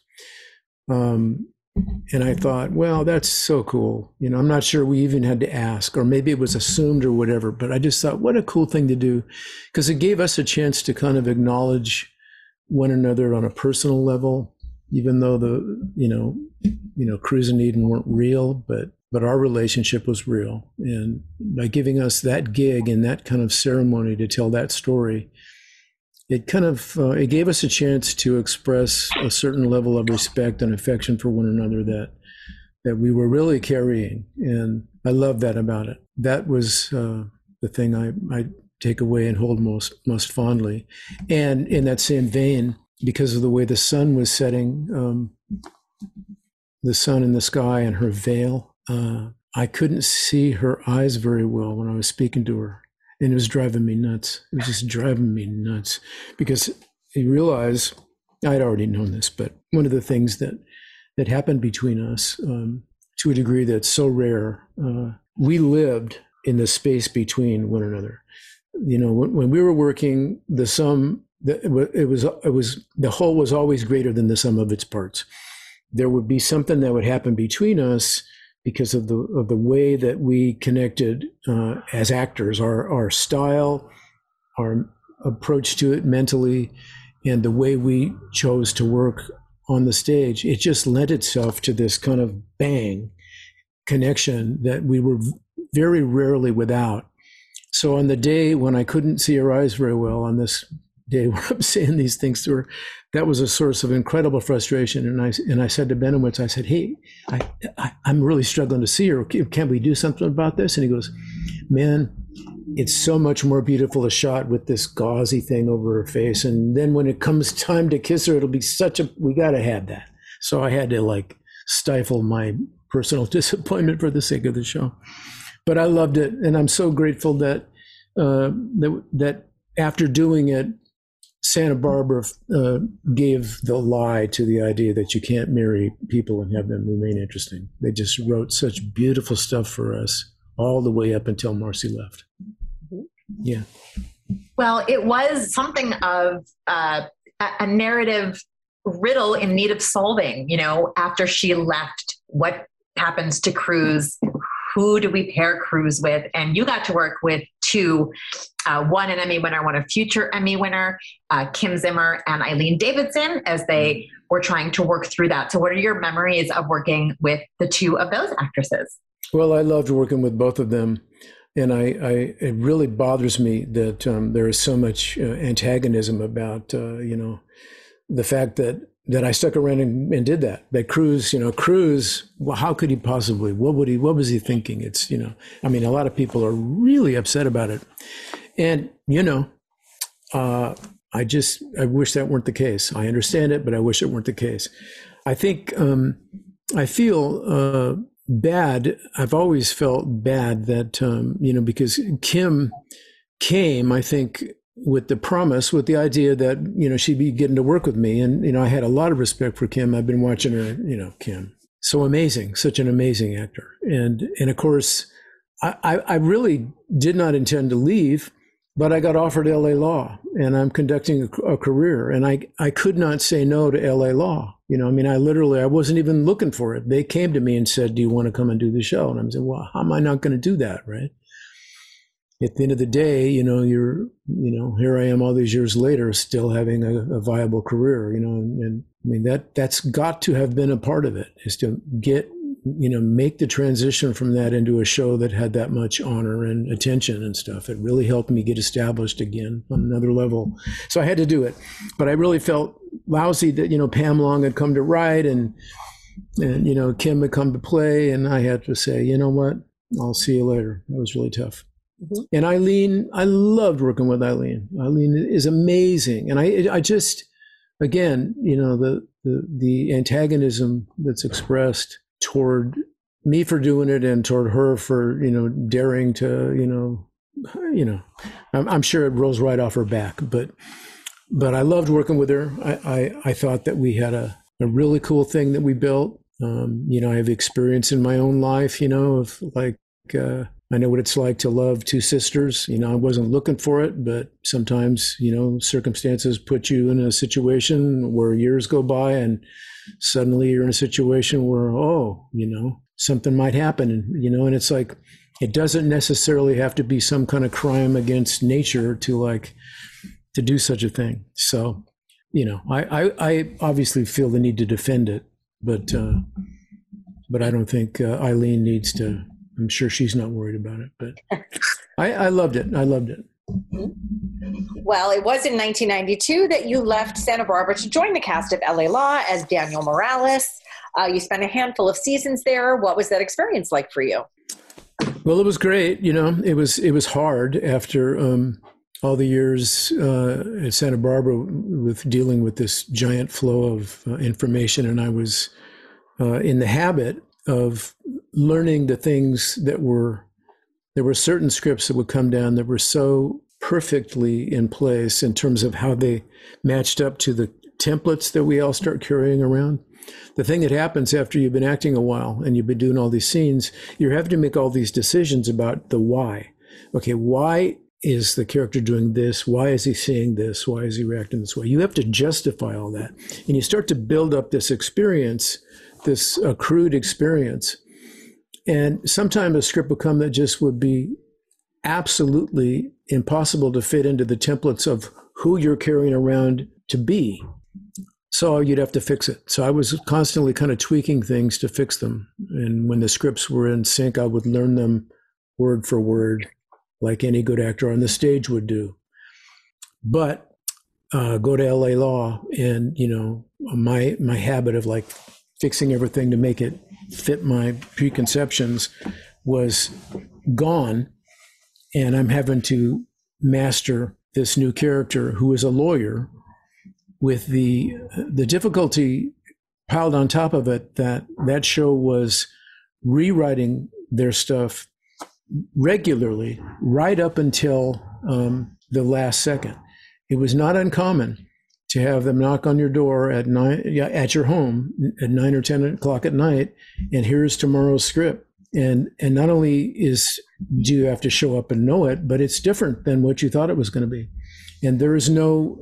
And I thought, well, that's so cool. I'm not sure we even had to ask, or maybe it was assumed or whatever, but I just thought, what a cool thing to do, because it gave us a chance to kind of acknowledge one another on a personal level, even though Cruz and Eden weren't real, but our relationship was real. And by giving us that gig and that kind of ceremony to tell that story, it kind of it gave us a chance to express a certain level of respect and affection for one another that we were really carrying. And I love that about it. That was the thing I take away and hold most fondly. And in that same vein, because of the way the sun was setting, the sun in the sky and her veil, I couldn't see her eyes very well when I was speaking to her. And it was driving me nuts. It was just driving me nuts, because you realize, I'd already known this, but one of the things that happened between us, to a degree that's so rare, we lived in the space between one another. When we were working, the whole was always greater than the sum of its parts. There would be something that would happen between us because of the way that we connected as actors, our style, our approach to it mentally, and the way we chose to work on the stage. It just lent itself to this kind of bang connection that we were very rarely without. So on the day when I couldn't see her eyes very well, on this day where I'm saying these things to her, that was a source of incredible frustration. And I said to Benowitz, I said, hey, I'm really struggling to see her. Can't we do something about this? And he goes, man, it's so much more beautiful a shot with this gauzy thing over her face. And then when it comes time to kiss her, it'll be we got to have that. So I had to stifle my personal disappointment for the sake of the show. But I loved it. And I'm so grateful that after doing it, Santa Barbara gave the lie to the idea that you can't marry people and have them remain interesting. They just wrote such beautiful stuff for us all the way up until Marcy left. Yeah. Well, it was something of a narrative riddle in need of solving. After she left, what happens to Cruz? Who do we pair Cruz with? And you got to work with two, one an Emmy winner, one a future Emmy winner, Kim Zimmer and Eileen Davidson, as they were trying to work through that. So what are your memories of working with the two of those actresses? Well, I loved working with both of them. And it really bothers me that there is so much antagonism about, the fact that I stuck around and did that. That Cruz, well, how could he possibly? What was he thinking? It's, a lot of people are really upset about it. And, I wish that weren't the case. I understand it, but I wish it weren't the case. I think, I feel bad. I've always felt bad that, because Kim came, I think, with the promise, with the idea that, she'd be getting to work with me. And, I had a lot of respect for Kim. I've been watching her, Kim. So amazing, such an amazing actor. And of course, I really did not intend to leave, but I got offered LA Law and I'm conducting a career, and I could not say no to LA Law. I wasn't even looking for it. They came to me and said, do you want to come and do the show? And I'm saying, well, how am I not going to do that? Right. At the end of the day, here I am all these years later, still having a viable career, and that's got to have been a part of it, is to get make the transition from that into a show that had that much honor and attention and stuff. It really helped me get established again on another level. So I had to do it. But I really felt lousy that, Pam Long had come to write and Kim had come to play. And I had to say, you know what? I'll see you later. That was really tough. Mm-hmm. And Eileen, I loved working with Eileen. Eileen is amazing. And I just, again, the antagonism that's expressed toward me for doing it and toward her for, daring to, I'm sure it rolls right off her back, but I loved working with her. I thought that we had a really cool thing that we built. I have experience in my own life, of I know what it's like to love two sisters. I wasn't looking for it, but sometimes, circumstances put you in a situation where years go by and suddenly you're in a situation where, something might happen. And it's like, it doesn't necessarily have to be some kind of crime against nature to do such a thing. So, I obviously feel the need to defend it, but I don't think Eileen needs to. I'm sure she's not worried about it, but I loved it. I loved it. Well, it was in 1992 that you left Santa Barbara to join the cast of LA Law as Daniel Morales. You spent a handful of seasons there. What was that experience like for you? Well, it was great. It was hard after all the years at Santa Barbara with dealing with this giant flow of information, and I was in the habit of learning the things there were certain scripts that would come down that were so perfectly in place in terms of how they matched up to the templates that we all start carrying around. The thing that happens after you've been acting a while and you've been doing all these scenes, you're having to make all these decisions about the why. Okay, why is the character doing this? Why is he saying this? Why is he reacting this way? You have to justify all that. And you start to build up this experience, this accrued experience. And sometimes a script would come that just would be absolutely impossible to fit into the templates of who you're carrying around to be. So you'd have to fix it. So I was constantly kind of tweaking things to fix them. And when the scripts were in sync, I would learn them word for word, like any good actor on the stage would do. But go to LA Law and, my habit of fixing everything to make it fit my preconceptions was gone. And I'm having to master this new character who is a lawyer with the difficulty piled on top of it that show was rewriting their stuff regularly right up until the last second. It was not uncommon to have them knock on your door at your home at 9 or 10 o'clock at night, and here's tomorrow's script. And not only do you have to show up and know it, but it's different than what you thought it was going to be. And there's no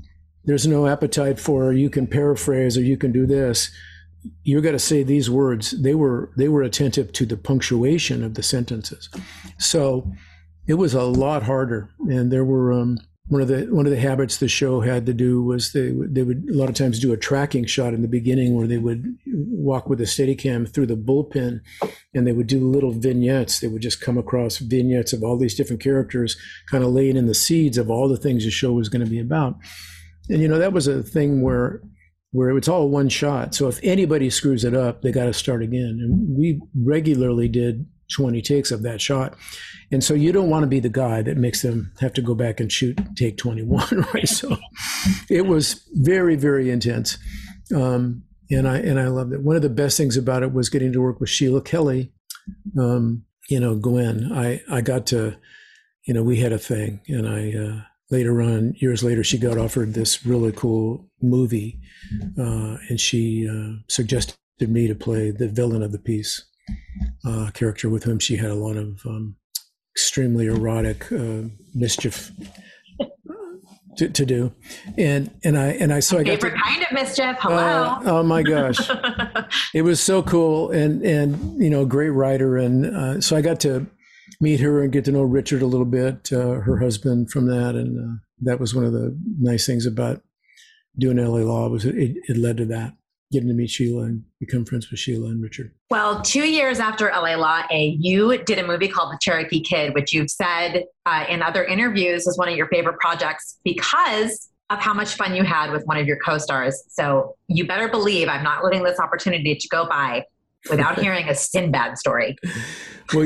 appetite for you can paraphrase or you can do this. You got to say these words. They were attentive to the punctuation of the sentences, so it was a lot harder. And there were one of the habits the show had to do was they would a lot of times do a tracking shot in the beginning where they would walk with a Steadicam through the bullpen, and they would do little vignettes. They would just come across vignettes of all these different characters, kind of laying in the seeds of all the things the show was going to be about. And that was a thing where it's all one shot. So if anybody screws it up, they got to start again. And we regularly did 20 takes of that shot. And so you don't want to be the guy that makes them have to go back and shoot take 21, right? So it was very, very intense. And I loved it. One of the best things about it was getting to work with Sheila Kelly. Gwen, I got to, we had a thing, and later on, years later, she got offered this really cool movie, and she suggested me to play the villain of the piece, character with whom she had a lot of extremely erotic mischief to do, and I so I got favorite kind of mischief. Hello. Oh my gosh, it was so cool, and great writer, and so I got to meet her and get to know Richard a little bit, her husband, from that, and that was one of the nice things about doing LA Law was it led to that. getting to meet Sheila and become friends with Sheila and Richard. Well, 2 years after LA Law A, you did a movie called The Cherokee Kid, which you've said in other interviews is one of your favorite projects because of how much fun you had with one of your co-stars. So you better believe I'm not letting this opportunity to go by without hearing a Sinbad story. Well,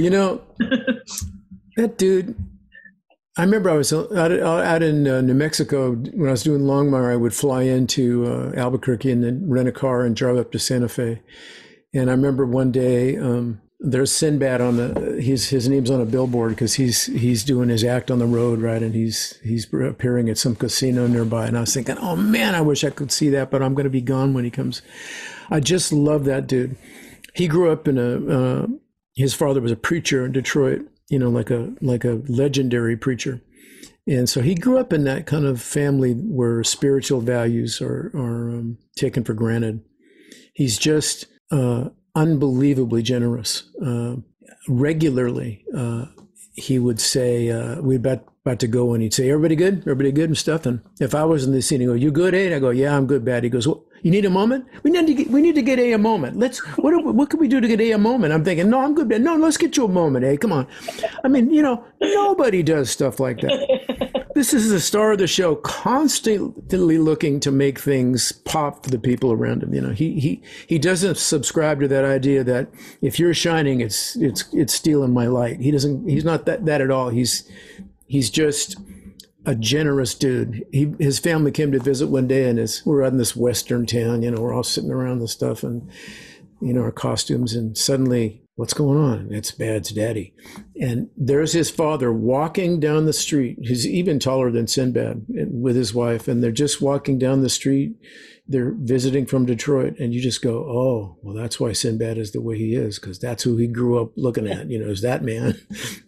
that dude, I remember I was out in New Mexico when I was doing Longmire. I would fly into Albuquerque and then rent a car and drive up to Santa Fe. And I remember one day there's Sinbad on his name's on a billboard because he's doing his act on the road, right? And he's appearing at some casino nearby. And I was thinking, oh man, I wish I could see that, but I'm going to be gone when he comes. I just love that dude. He grew up in his father was a preacher in Detroit, like a legendary preacher. And so he grew up in that kind of family where spiritual values are taken for granted. He's just unbelievably generous. Regularly, he would say, we're about to go, and he'd say, everybody good? Everybody good and stuff? And if I was in the scene, he'd go, you good, A? And I go, yeah, I'm good, bad. He goes, well, you need a moment? We need to get A a moment. What can we do to get A a moment? I'm thinking, no, I'm good, bad. No, let's get you a moment, A. Come on. I mean, nobody does stuff like that. This is the star of the show, constantly looking to make things pop for the people around him. He doesn't subscribe to that idea that if you're shining, it's stealing my light. He's not that at all. He's just a generous dude. His family came to visit one day, and we're out in this western town. We're all sitting around the stuff and our costumes, and suddenly, what's going on? It's Bad's daddy. And there's his father walking down the street. He's even taller than Sinbad with his wife. And they're just walking down the street. They're visiting from Detroit. And you just go, oh, well, that's why Sinbad is the way he is, because that's who he grew up looking at, is that man.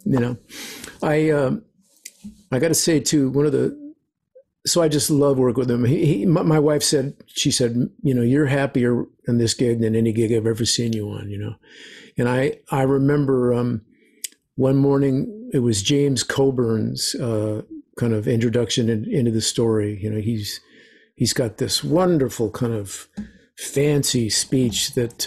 I got to say, too, so I just love working with him. My wife said, you're happier in this gig than any gig I've ever seen you on, And I remember one morning, it was James Coburn's kind of introduction into the story. He's got this wonderful kind of fancy speech that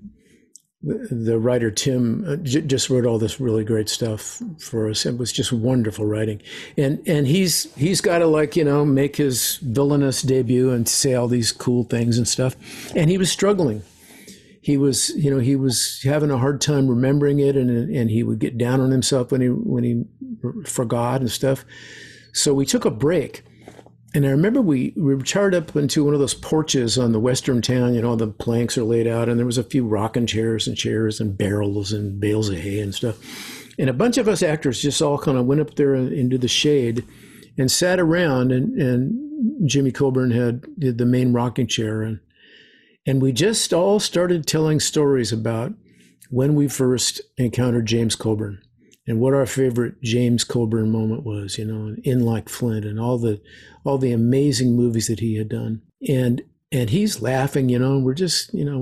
the writer Tim just wrote all this really great stuff for us. It was just wonderful writing. And he's got to make his villainous debut and say all these cool things and stuff. And he was struggling. He was having a hard time remembering it, and he would get down on himself when he forgot and stuff. So we took a break, and I remember we retired up into one of those porches on the western town. The planks are laid out, and there was a few rocking chairs and barrels and bales of hay and stuff. And a bunch of us actors just all kind of went up there into the shade and sat around, and Jimmy Coburn did the main rocking chair, and we just all started telling stories about when we first encountered James Coburn and what our favorite James Coburn moment was, In Like Flint and all the amazing movies that he had done. And he's laughing, and we're just in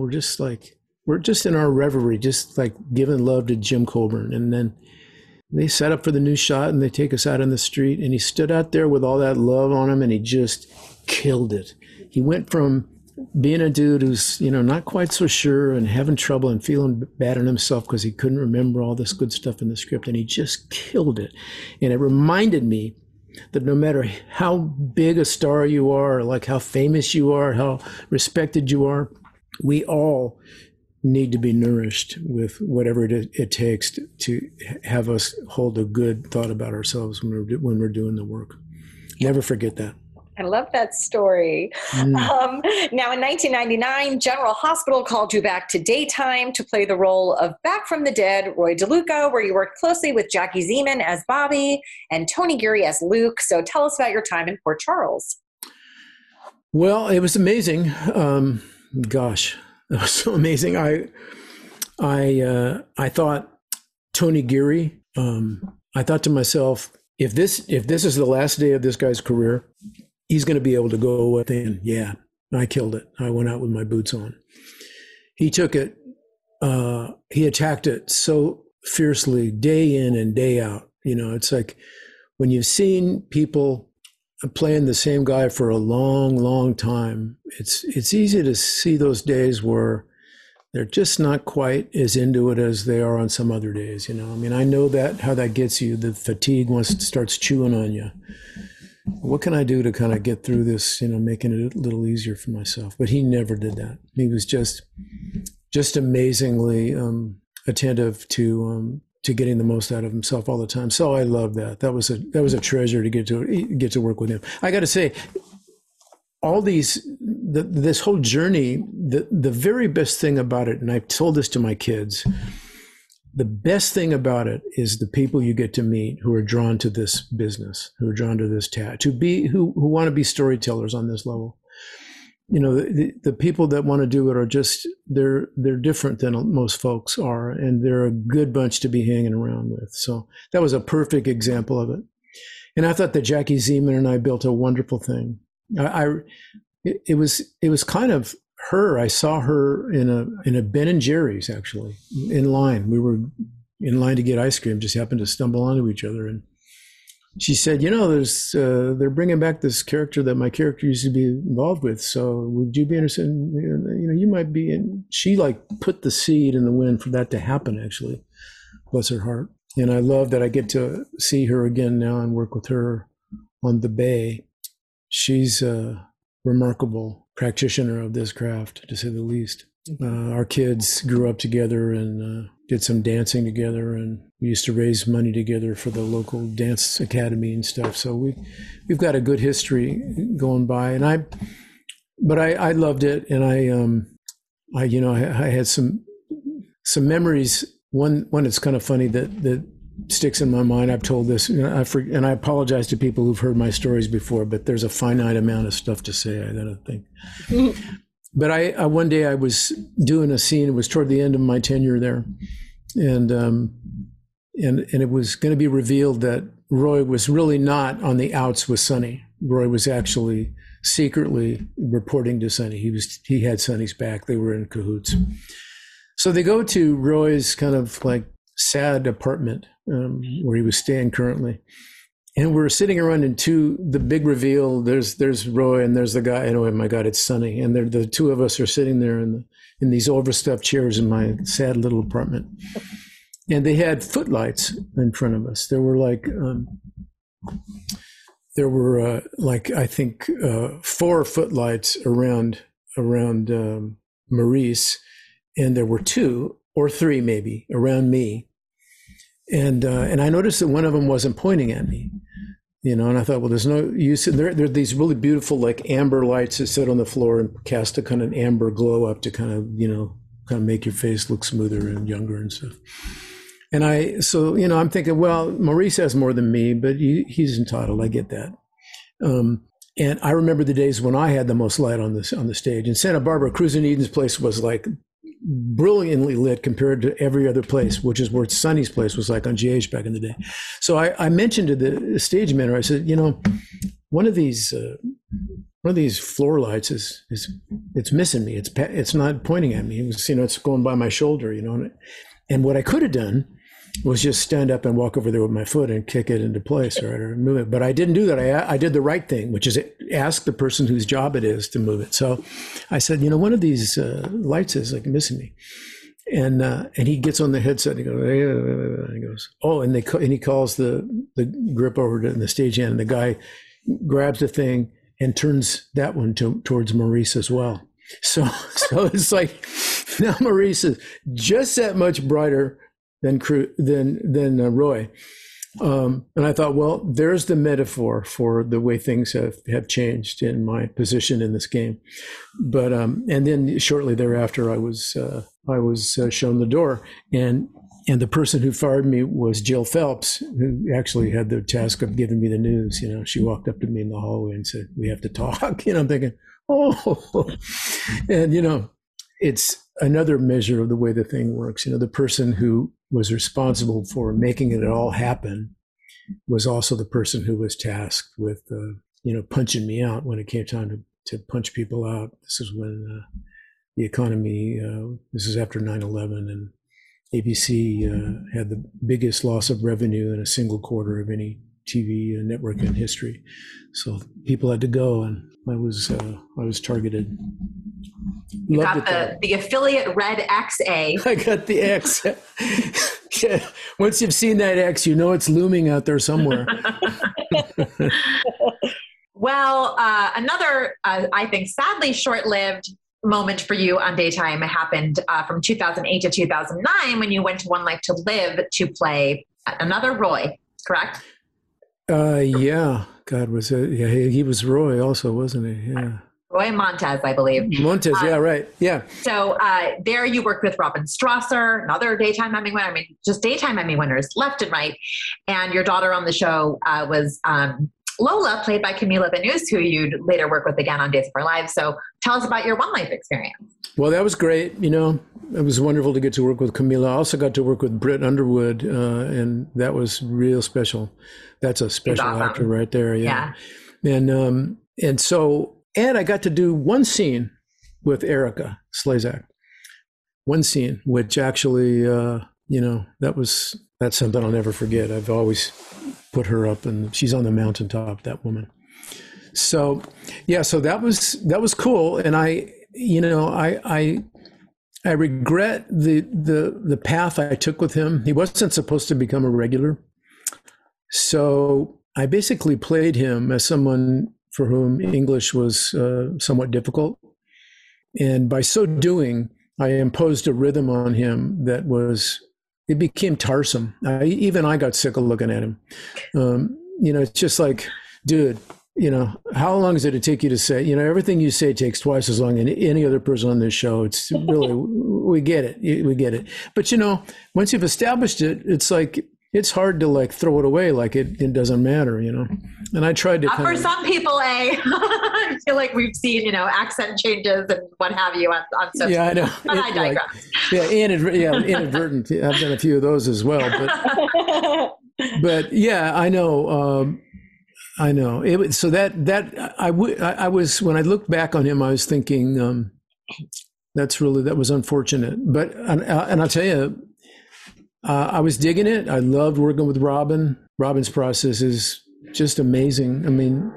our reverie, just like giving love to Jim Coburn. And then they set up for the new shot, and they take us out on the street, and he stood out there with all that love on him, and he just killed it. He went from being a dude who's, not quite so sure and having trouble and feeling bad on himself because he couldn't remember all this good stuff in the script, and he just killed it. And it reminded me that no matter how big a star you are, or like how famous you are, how respected you are, we all need to be nourished with whatever it takes to have us hold a good thought about ourselves when we're doing the work. Never forget that. I love that story. Now, in 1999, General Hospital called you back to daytime to play the role of Back from the Dead, Roy DeLuca, where you worked closely with Jackie Zeman as Bobby and Tony Geary as Luke. So tell us about your time in Port Charles. Well, it was amazing. Gosh, it was so amazing. I thought Tony Geary, I thought to myself, if this is the last day of this guy's career, he's going to be able to go within. Yeah, I killed it. I went out with my boots on. He took it. He attacked it so fiercely, day in and day out. It's like when you've seen people playing the same guy for a long, long time, it's easy to see those days where they're just not quite as into it as they are on some other days. I mean, I know how that gets you. The fatigue starts chewing on you. What can I do to kind of get through this, making it a little easier for myself? But he never did that. He was just amazingly attentive to getting the most out of himself all the time. So I love that. That was a treasure to get to work with him. I got to say, this whole journey, the very best thing about it, and I've told this to my kids, the best thing about it is the people you get to meet who are drawn to this business, who are drawn to this who want to be storytellers on this level. The people that want to do it are just, they're different than most folks are, and they're a good bunch to be hanging around with. So that was a perfect example of it. And I thought that Jackie Zeman and I built a wonderful thing. It was kind of her. I saw her in a Ben and Jerry's, actually, in line. We were in line to get ice cream, just happened to stumble onto each other, and she said, they're bringing back this character that my character used to be involved with. So would you be interested in, you might be in. She put the seed in the wind for that to happen, actually. Bless her heart. And I love that I get to see her again now and work with her on the Bay. She's a remarkable practitioner of this craft, to say the least. Our kids grew up together and did some dancing together, and we used to raise money together for the local dance academy and stuff. So we've got a good history going by, and I loved it, and I had some memories. One it's kind of funny that sticks in my mind. I've told this, and I apologize to people who've heard my stories before, but there's a finite amount of stuff to say, I gotta think. But I one day I was doing a scene. It was toward the end of my tenure there, and it was going to be revealed that Roy was really not on the outs with Sonny. Roy was actually secretly reporting to Sonny. He had Sonny's back. They were in cahoots. So they go to Roy's kind of sad apartment where he was staying currently. And we're sitting around the big reveal. There's Roy and there's the guy. And oh my God, it's Sonny. And the two of us are sitting there in these overstuffed chairs in my sad little apartment. And they had footlights in front of us. There were I think 4 footlights around Maurice, and there were 2 or 3 maybe around me. And I noticed that one of them wasn't pointing at me, and I thought, well, there's no use. And there are these really beautiful amber lights that sit on the floor and cast a kind of amber glow up to kind of make your face look smoother and younger and stuff. And I'm thinking, well, Maurice has more than me, but he's entitled. I get that. And I remember the days when I had the most light on the stage. In Santa Barbara, Cruz and Eden's place was brilliantly lit compared to every other place, which is where Sonny's place was on GH back in the day. So I mentioned to the stage manager, I said, one of these floor lights it's missing me. It's not pointing at me. It was, it's going by my shoulder, and what I could have done was just stand up and walk over there with my foot and kick it into place, right, or move it. But I didn't do that. I did the right thing, which is ask the person whose job it is to move it. So I said, one of these lights is missing me. And he gets on the headset and he goes, oh, and he calls the grip over to the stagehand, and the guy grabs the thing and turns that one towards Maurice as well. So it's now Maurice is just that much brighter than Roy. And I thought, well, there's the metaphor for the way things have changed in my position in this game. But and then shortly thereafter, I was shown the door, and the person who fired me was Jill Phelps, who actually had the task of giving me the news. She walked up to me in the hallway and said, "We have to talk." I'm thinking, oh, and it's another measure of the way the thing works. The person who was responsible for making it all happen was also the person who was tasked with, punching me out when it came time to punch people out. This is when the economy, this is after 9/11, and ABC had the biggest loss of revenue in a single quarter of any TV network in history. So people had to go, and I was targeted. You got the affiliate red XA. I got the X. Yeah. Once you've seen that X, you know it's looming out there somewhere. Well, another, I think, sadly short-lived moment for you on daytime happened from 2008 to 2009 when you went to One Life to Live to play another Roy, correct? Yeah. God, was it? Yeah, he was Roy also, wasn't he? Yeah. Roy Montez, I believe. Montez, yeah, right. Yeah. So there you worked with Robin Strasser, another daytime Emmy winner. I mean, just daytime Emmy winners left and right. And your daughter on the show was Lola, played by Camila Banus, who you'd later work with again on Days of Our Lives. So tell us about your One Life experience. Well, that was great. You know, it was wonderful to get to work with Camila. I also got to work with Britt Underwood, and that was real special. That's a special actor right there. Yeah. And so, and I got to do one scene with Erica Slezak. One scene, which actually, you know, that's something I'll never forget. I've always put her up, and she's on the mountaintop, that woman. So, yeah, so that was cool. And I regret the path I took with him. He wasn't supposed to become a regular. So I basically played him as someone for whom English was somewhat difficult. And by so doing, I imposed a rhythm on him that it became tiresome. I got sick of looking at him. You know, it's just like, dude, you know, how long does it take you to say, you know, everything you say takes twice as long as any other person on this show. It's really, we get it. But, you know, once you've established it, it's like, it's hard to like throw it away like it doesn't matter, you know. And I tried to. For some people, I feel like we've seen, you know, accent changes and what have you on social media. I know. But I digress. Inadvertent. I've done a few of those as well. But yeah, I know. So that I was when I looked back on him, I was thinking that was unfortunate. But and I'll tell you. I was digging it. I loved working with Robin. Robin's process is just amazing. I mean,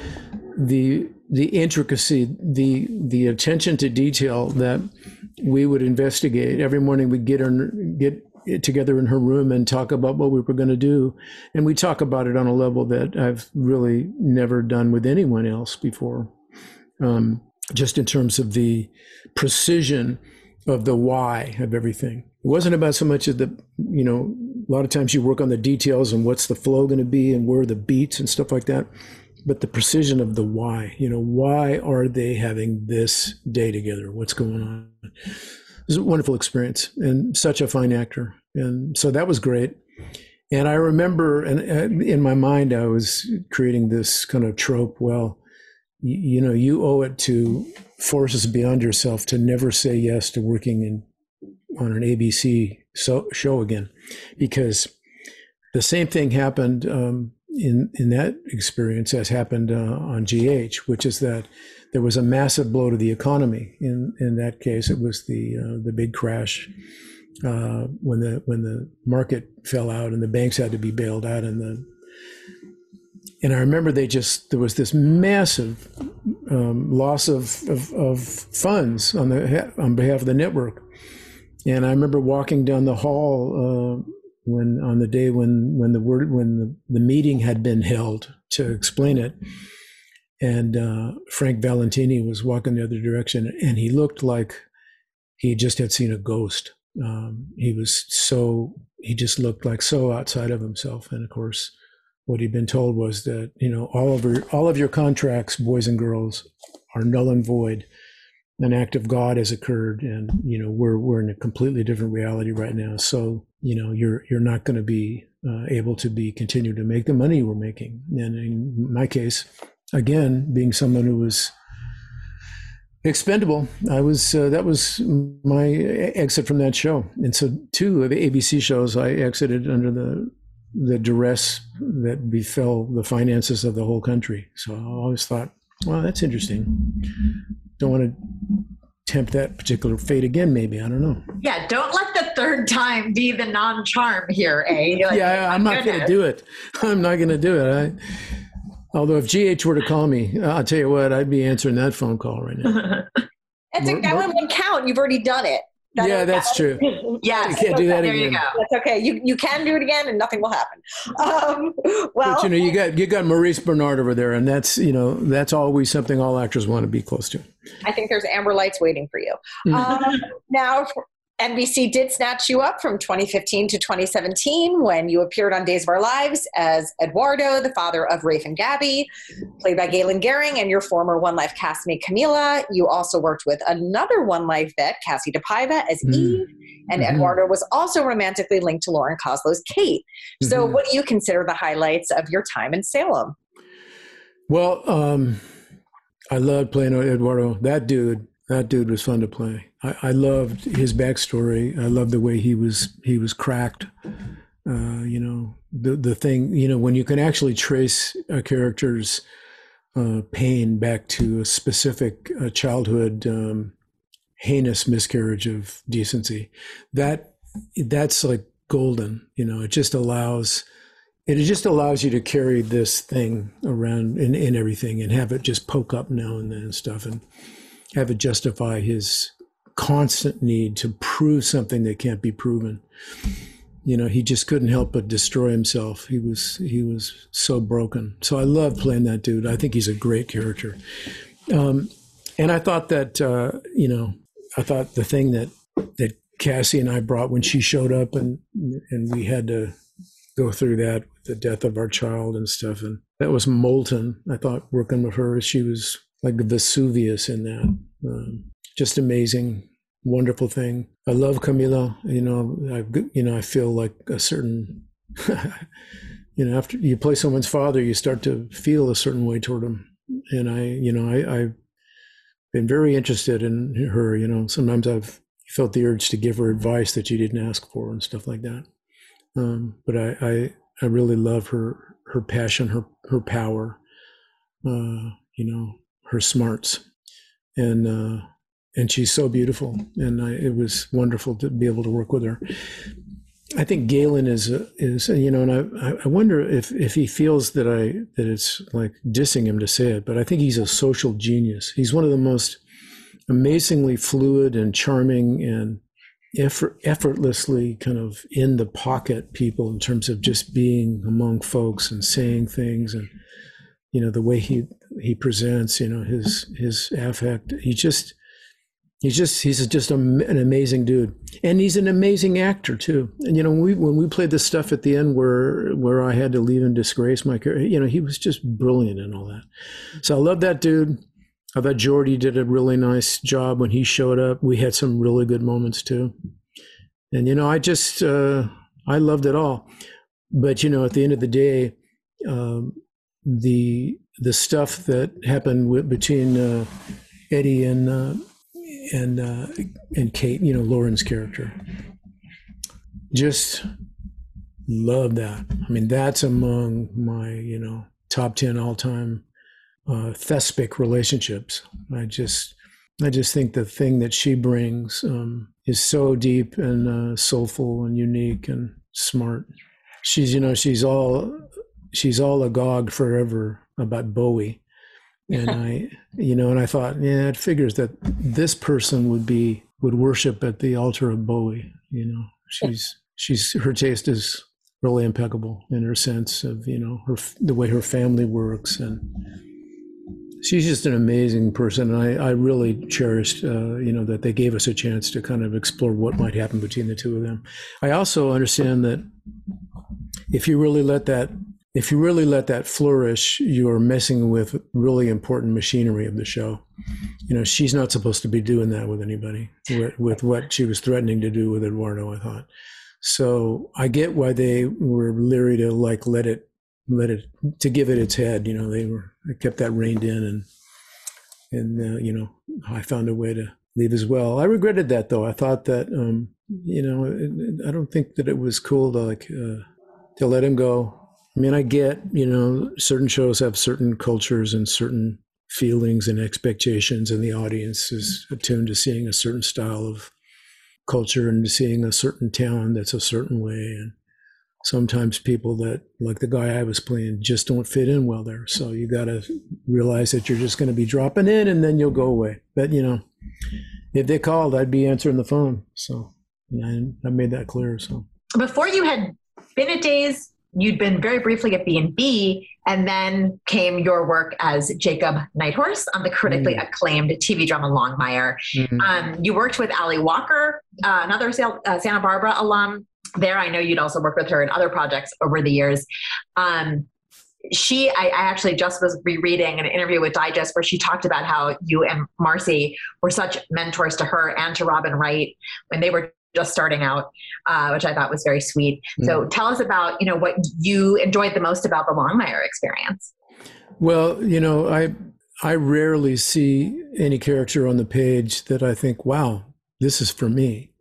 the intricacy, the attention to detail that we would investigate. Every morning we'd get together in her room and talk about what we were going to do. And we talk about it on a level that I've really never done with anyone else before. Just in terms of the precision of the why of everything. It wasn't about so much of the, you know, a lot of times you work on the details and what's the flow going to be and where are the beats and stuff like that, but the precision of the why, you know, why are they having this day together? What's going on? It was a wonderful experience and such a fine actor. And so that was great. And I remember, and in my mind, I was creating this kind of trope. Well, you know, you owe it to forces beyond yourself to never say yes to working on an ABC show again, because the same thing happened in that experience as happened on GH, which is that there was a massive blow to the economy. In that case, it was the big crash when the market fell out and the banks had to be bailed out, and I remember there was this massive loss of funds on behalf of the network. And I remember walking down the hall on the day when the meeting had been held to explain it, and Frank Valentini was walking the other direction, and he looked like he just had seen a ghost. He just looked like so outside of himself, and of course, what he'd been told was that, you know, all of your contracts, boys and girls, are null and void. An act of God has occurred, and, you know, we're in a completely different reality right now. So, you know, you're not going to be able to continue to make the money you were making. And in my case, again, being someone who was expendable, that was my exit from that show. And so 2 of the ABC shows I exited under the duress that befell the finances of the whole country. So I always thought, well, that's interesting. Don't want to tempt that particular fate again, maybe. I don't know. Yeah, don't let the third time be the non-charm here, eh? Like, yeah, I'm not going to do it. I'm not going to do it. Although if GH were to call me, I'll tell you what, I'd be answering that phone call right now. That one won't count. You've already done it. That's true. Yeah, you can't do that there again. You go. That's okay. You can do it again, and nothing will happen. But you got Maurice Bernard over there, and that's always something all actors want to be close to. I think there's amber lights waiting for you. Now, NBC did snatch you up from 2015 to 2017 when you appeared on Days of Our Lives as Eduardo, the father of Rafe and Gabby, played by Galen Gehring, and your former One Life castmate Camila. You also worked with another One Life vet, Cassie DePaiva, as Eve, and Eduardo was also romantically linked to Lauren Koslow's Kate. So what do you consider the highlights of your time in Salem? Well, I loved playing Eduardo. That dude was fun to play. I loved his backstory. I loved the way he was cracked. The thing, when you can actually trace a character's pain back to a specific childhood heinous miscarriage of decency, that's like golden. It just allows you to carry this thing around in everything and have it just poke up now and then and stuff, and have it justify his constant need to prove something that can't be proven. He just couldn't help but destroy himself. He was so broken. So I love playing that dude. I think he's a great character. And I thought that, the thing that Cassie and I brought when she showed up and we had to go through that, the death of our child and stuff. And that was molten. I thought working with her, she was like Vesuvius in that. Just amazing, wonderful thing. I love Camila. I feel like a certain, after you play someone's father, you start to feel a certain way toward him. And I've been very interested in her. Sometimes I've felt the urge to give her advice that she didn't ask for and stuff like that. But I really love her passion, her power, her smarts, and she's so beautiful, and it was wonderful to be able to work with her. I think Galen is, and I wonder if he feels that it's like dissing him to say it, but I think he's a social genius. He's one of the most amazingly fluid and charming and effortlessly kind of in the pocket people in terms of just being among folks and saying things, and the way he presents, his affect. He's just an amazing dude, and he's an amazing actor too. And when we played the stuff at the end where I had to leave in disgrace my career, he was just brilliant and all that. So I love that dude. I thought Jordy did a really nice job when he showed up. We had some really good moments too, and I loved it all. But at the end of the day, the stuff that happened between Eddie and Kate, Lauren's character, just love that. I mean, that's among my top 10 all-time thespic relationships. I just think the thing that she brings is so deep and soulful and unique and smart. She's all agog forever about Bowie. And I thought, it figures that this person would worship at the altar of Bowie. Her taste is really impeccable in her sense of, the way her family works, and she's just an amazing person. And I really cherished, that they gave us a chance to kind of explore what might happen between the two of them. I also understand that if you really let that flourish, you're messing with really important machinery of the show. She's not supposed to be doing that with anybody, with what she was threatening to do with Eduardo, I thought. So I get why they were leery to let it to give it its head. They kept that reined in, and I found a way to leave as well. I regretted that though. I thought that I don't think that it was cool to let him go. I mean, I get, certain shows have certain cultures and certain feelings and expectations, and the audience is attuned to seeing a certain style of culture and to seeing a certain town that's a certain way. And sometimes people that, like the guy I was playing, just don't fit in well there. So you got to realize that you're just going to be dropping in and then you'll go away. But, if they called, I'd be answering the phone. So I made that clear. So before you had been at Days, you'd been very briefly at B&B, and then came your work as Jacob Nighthorse on the critically acclaimed TV drama Longmire. You worked with Ali Walker, another Santa Barbara alum there. I know you'd also worked with her in other projects over the years. I actually just was rereading an interview with Digest where she talked about how you and Marcy were such mentors to her and to Robin Wright when they were just starting out, which I thought was very sweet. So tell us about, what you enjoyed the most about the Longmire experience. Well, I rarely see any character on the page that I think, wow, this is for me.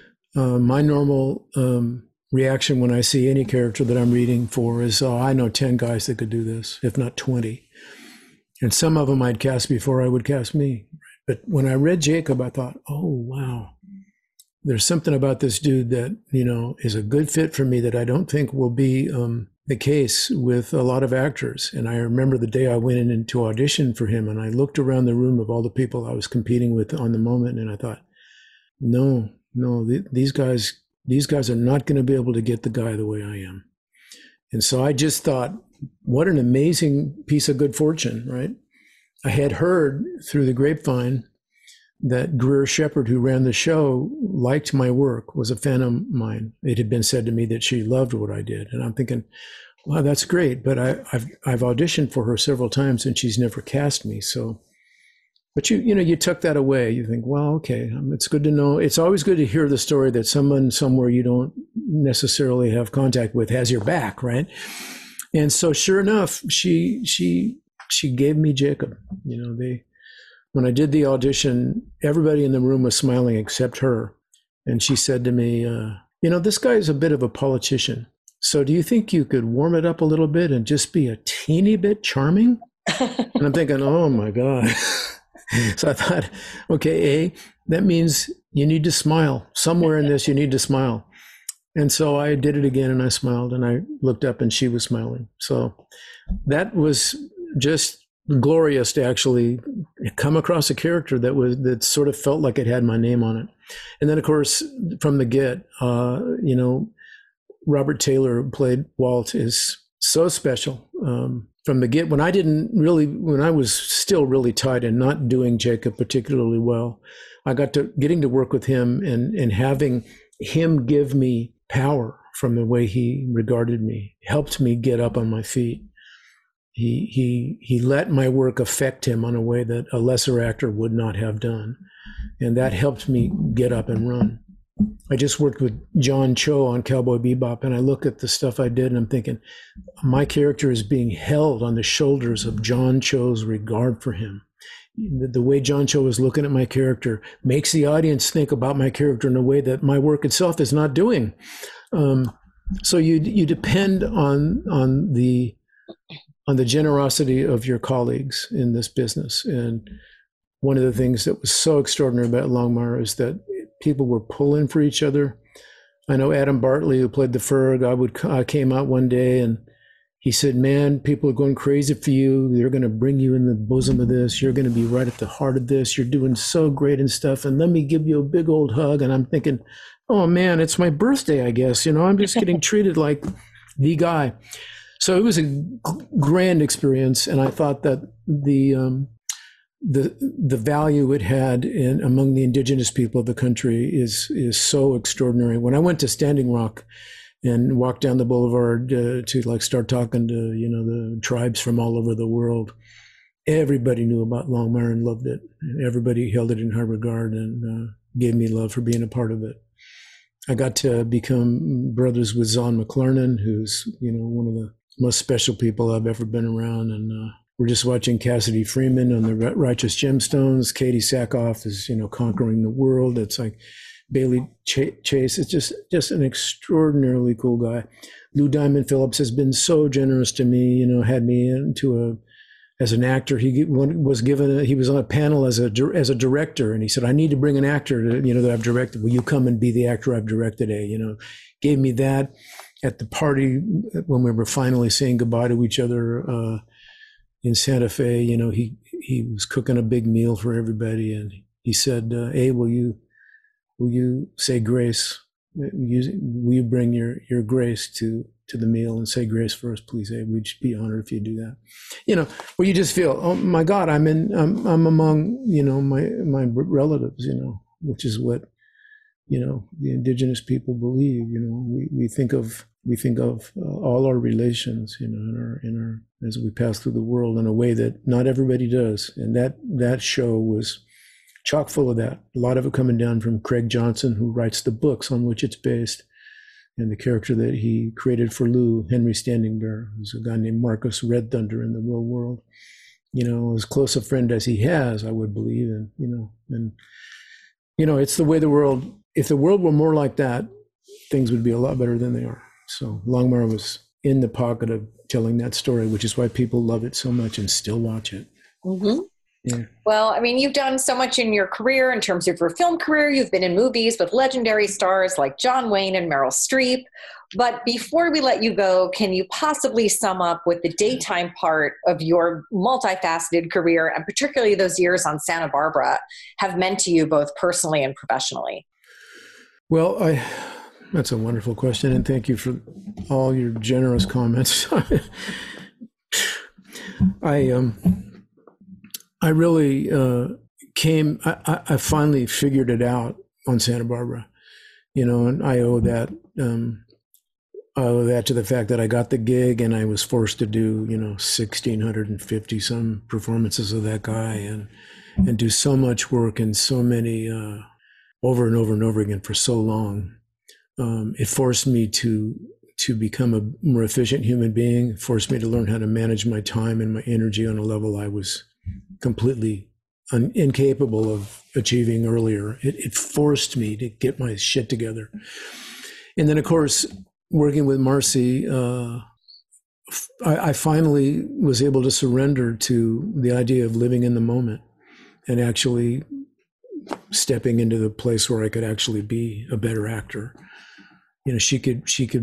My normal reaction when I see any character that I'm reading for is, oh, I know 10 guys that could do this, if not 20. And some of them I'd cast before I would cast me. But when I read Jacob, I thought, oh, wow. There's something about this dude that, is a good fit for me that I don't think will be the case with a lot of actors. And I remember the day I went in to audition for him, and I looked around the room of all the people I was competing with on the moment, and I thought, no, these guys are not going to be able to get the guy the way I am. And so I just thought, what an amazing piece of good fortune, right? I had heard through the grapevine that Greer Shepard, who ran the show, liked my work, was a fan of mine. It had been said to me that she loved what I did. And I'm thinking, wow, that's great. But I've auditioned for her several times and she's never cast me. So, but you tuck that away. You think, well, okay, it's good to know. It's always good to hear the story that someone somewhere you don't necessarily have contact with has your back, right? And so sure enough, she gave me Jacob. When I did the audition, everybody in the room was smiling except her. And she said to me, this guy is a bit of a politician. So do you think you could warm it up a little bit and just be a teeny bit charming? And I'm thinking, oh my God. So I thought, okay, that means you need to smile. Somewhere in this, you need to smile. And so I did it again and I smiled and I looked up and she was smiling. So that was just glorious to actually come across a character that sort of felt like it had my name on it. And then of course, from the get, Robert Taylor, who played Walt, is so special. From the get, when I was still really tight and not doing Jacob particularly well, I got to getting to work with him and having him give me power from the way he regarded me, helped me get up on my feet. He let my work affect him in a way that a lesser actor would not have done. And that helped me get up and run. I just worked with John Cho on Cowboy Bebop, and I look at the stuff I did and I'm thinking, my character is being held on the shoulders of John Cho's regard for him. The way John Cho is looking at my character makes the audience think about my character in a way that my work itself is not doing. So you depend on the generosity of your colleagues in this business. And one of the things that was so extraordinary about Longmire is that people were pulling for each other. I know Adam Bartley, who played the Ferg, I came out one day and he said, man, people are going crazy for you. They're going to bring you in the bosom of this. You're going to be right at the heart of this. You're doing so great and stuff. And let me give you a big old hug. And I'm thinking, oh man, it's my birthday, I guess. I'm just getting treated like the guy. So it was a grand experience, and I thought that the value it had among the indigenous people of the country is so extraordinary. When I went to Standing Rock and walked down the boulevard to start talking to the tribes from all over the world, everybody knew about Longmire and loved it. Everybody held it in high regard and gave me love for being a part of it. I got to become brothers with Zahn McClarnon, who's one of the most special people I've ever been around. And we're just watching Cassidy Freeman on the Righteous Gemstones. Katie Sackhoff is, conquering the world. It's like Bailey Chase. It's just an extraordinarily cool guy. Lou Diamond Phillips has been so generous to me, had me into as an actor. He was on a panel as a director, and he said, I need to bring an actor that I've directed. Will you come and be the actor I've directed? Gave me that at the party when we were finally saying goodbye to each other in Santa Fe. He was cooking a big meal for everybody, and he said, hey, will you say grace? Will you bring your grace to the meal and say grace first, please? Hey, we'd be honored if you do that. Where you just feel, oh my God, I'm among, my relatives, which is what, the indigenous people believe. We think of all our relations, in our as we pass through the world in a way that not everybody does. And that show was chock full of that. A lot of it coming down from Craig Johnson, who writes the books on which it's based, and the character that he created for Lou, Henry Standing Bear, who's a guy named Marcus Red Thunder in the real world. As close a friend as he has, I would believe. And it's the way the world, if the world were more like that, things would be a lot better than they are. So Longmire was in the pocket of telling that story, which is why people love it so much and still watch it. Mm-hmm. Yeah. Well, you've done so much in your career in terms of your film career. You've been in movies with legendary stars like John Wayne and Meryl Streep. But before we let you go, can you possibly sum up what the daytime part of your multifaceted career, and particularly those years on Santa Barbara, have meant to you both personally and professionally? Well, that's a wonderful question, and thank you for all your generous comments. I really I finally figured it out on Santa Barbara, and I owe that to the fact that I got the gig and I was forced to do, 1,650 some performances of that guy and do so much work and so many over and over and over again for so long. It forced me to become a more efficient human being. It forced me to learn how to manage my time and my energy on a level I was completely incapable of achieving earlier. It forced me to get my shit together. And then, of course, working with Marcy, I finally was able to surrender to the idea of living in the moment and actually stepping into the place where I could actually be a better actor. She could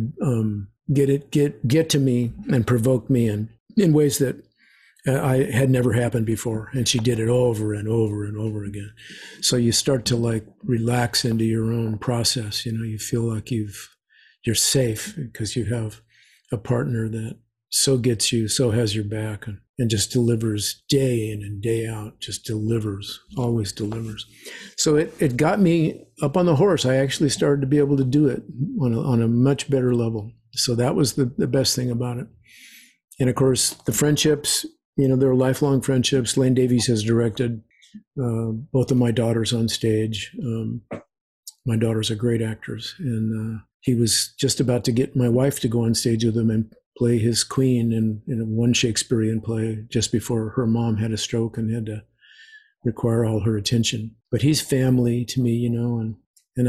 get to me and provoke me in ways that I had never happened before, and she did it over and over and over again. So you start to relax into your own process. You feel like you're safe because you have a partner that so gets you, so has your back, and just delivers day in and day out. Just delivers, always delivers. So it got me up on the horse. I actually started to be able to do it on a much better level. So that was the best thing about it. And of course, the friendships. There are lifelong friendships. Lane Davies has directed both of my daughters on stage. My daughters are great actors. And he was just about to get my wife to go on stage with him and play his queen in one Shakespearean play just before her mom had a stroke and had to require all her attention. But he's family to me, and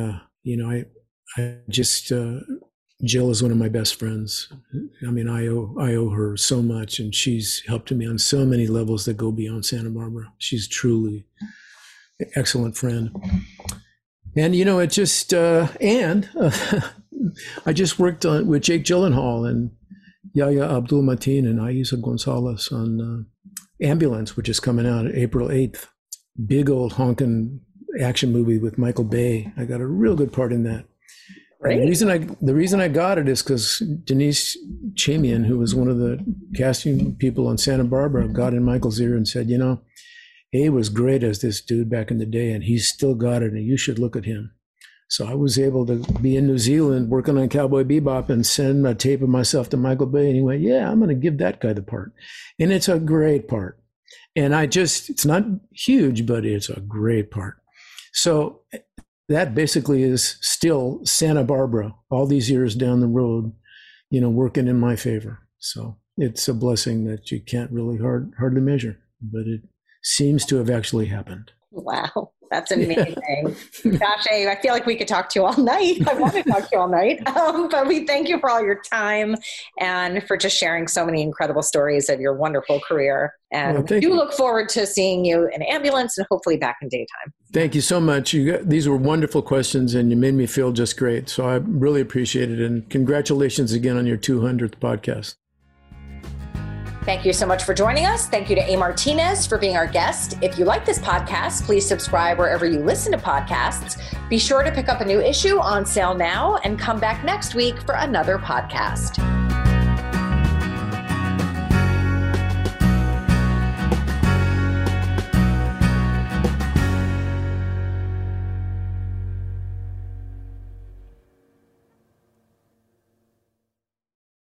I just... Jill is one of my best friends. I owe her so much, and she's helped me on so many levels that go beyond Santa Barbara. She's truly an excellent friend. And, it just, I just worked with Jake Gyllenhaal and Yahya Abdul-Mateen and Aisa Gonzalez on Ambulance, which is coming out April 8th. Big old honking action movie with Michael Bay. I got a real good part in that. The reason I got it is because Denise Chamian, who was one of the casting people on Santa Barbara, got in Michael's ear and said, A was great as this dude back in the day, and he's still got it, and you should look at him. So I was able to be in New Zealand working on Cowboy Bebop and send a tape of myself to Michael Bay, and he went, yeah, I'm going to give that guy the part. And it's a great part. And it's not huge, but it's a great part. So that basically is still Santa Barbara, all these years down the road, working in my favor. So it's a blessing that you can't really hardly measure, but it seems to have actually happened. Wow, that's amazing. Gosh, I feel like we could talk to you all night. I want to talk to you all night. But we thank you for all your time and for just sharing so many incredible stories of your wonderful career. And we do look forward to seeing you in ambulance and hopefully back in daytime. Thank you so much. These were wonderful questions and you made me feel just great. So I really appreciate it. And congratulations again on your 200th podcast. Thank you so much for joining us. Thank you to A. Martinez for being our guest. If you like this podcast, please subscribe wherever you listen to podcasts. Be sure to pick up a new issue on sale now and come back next week for another podcast.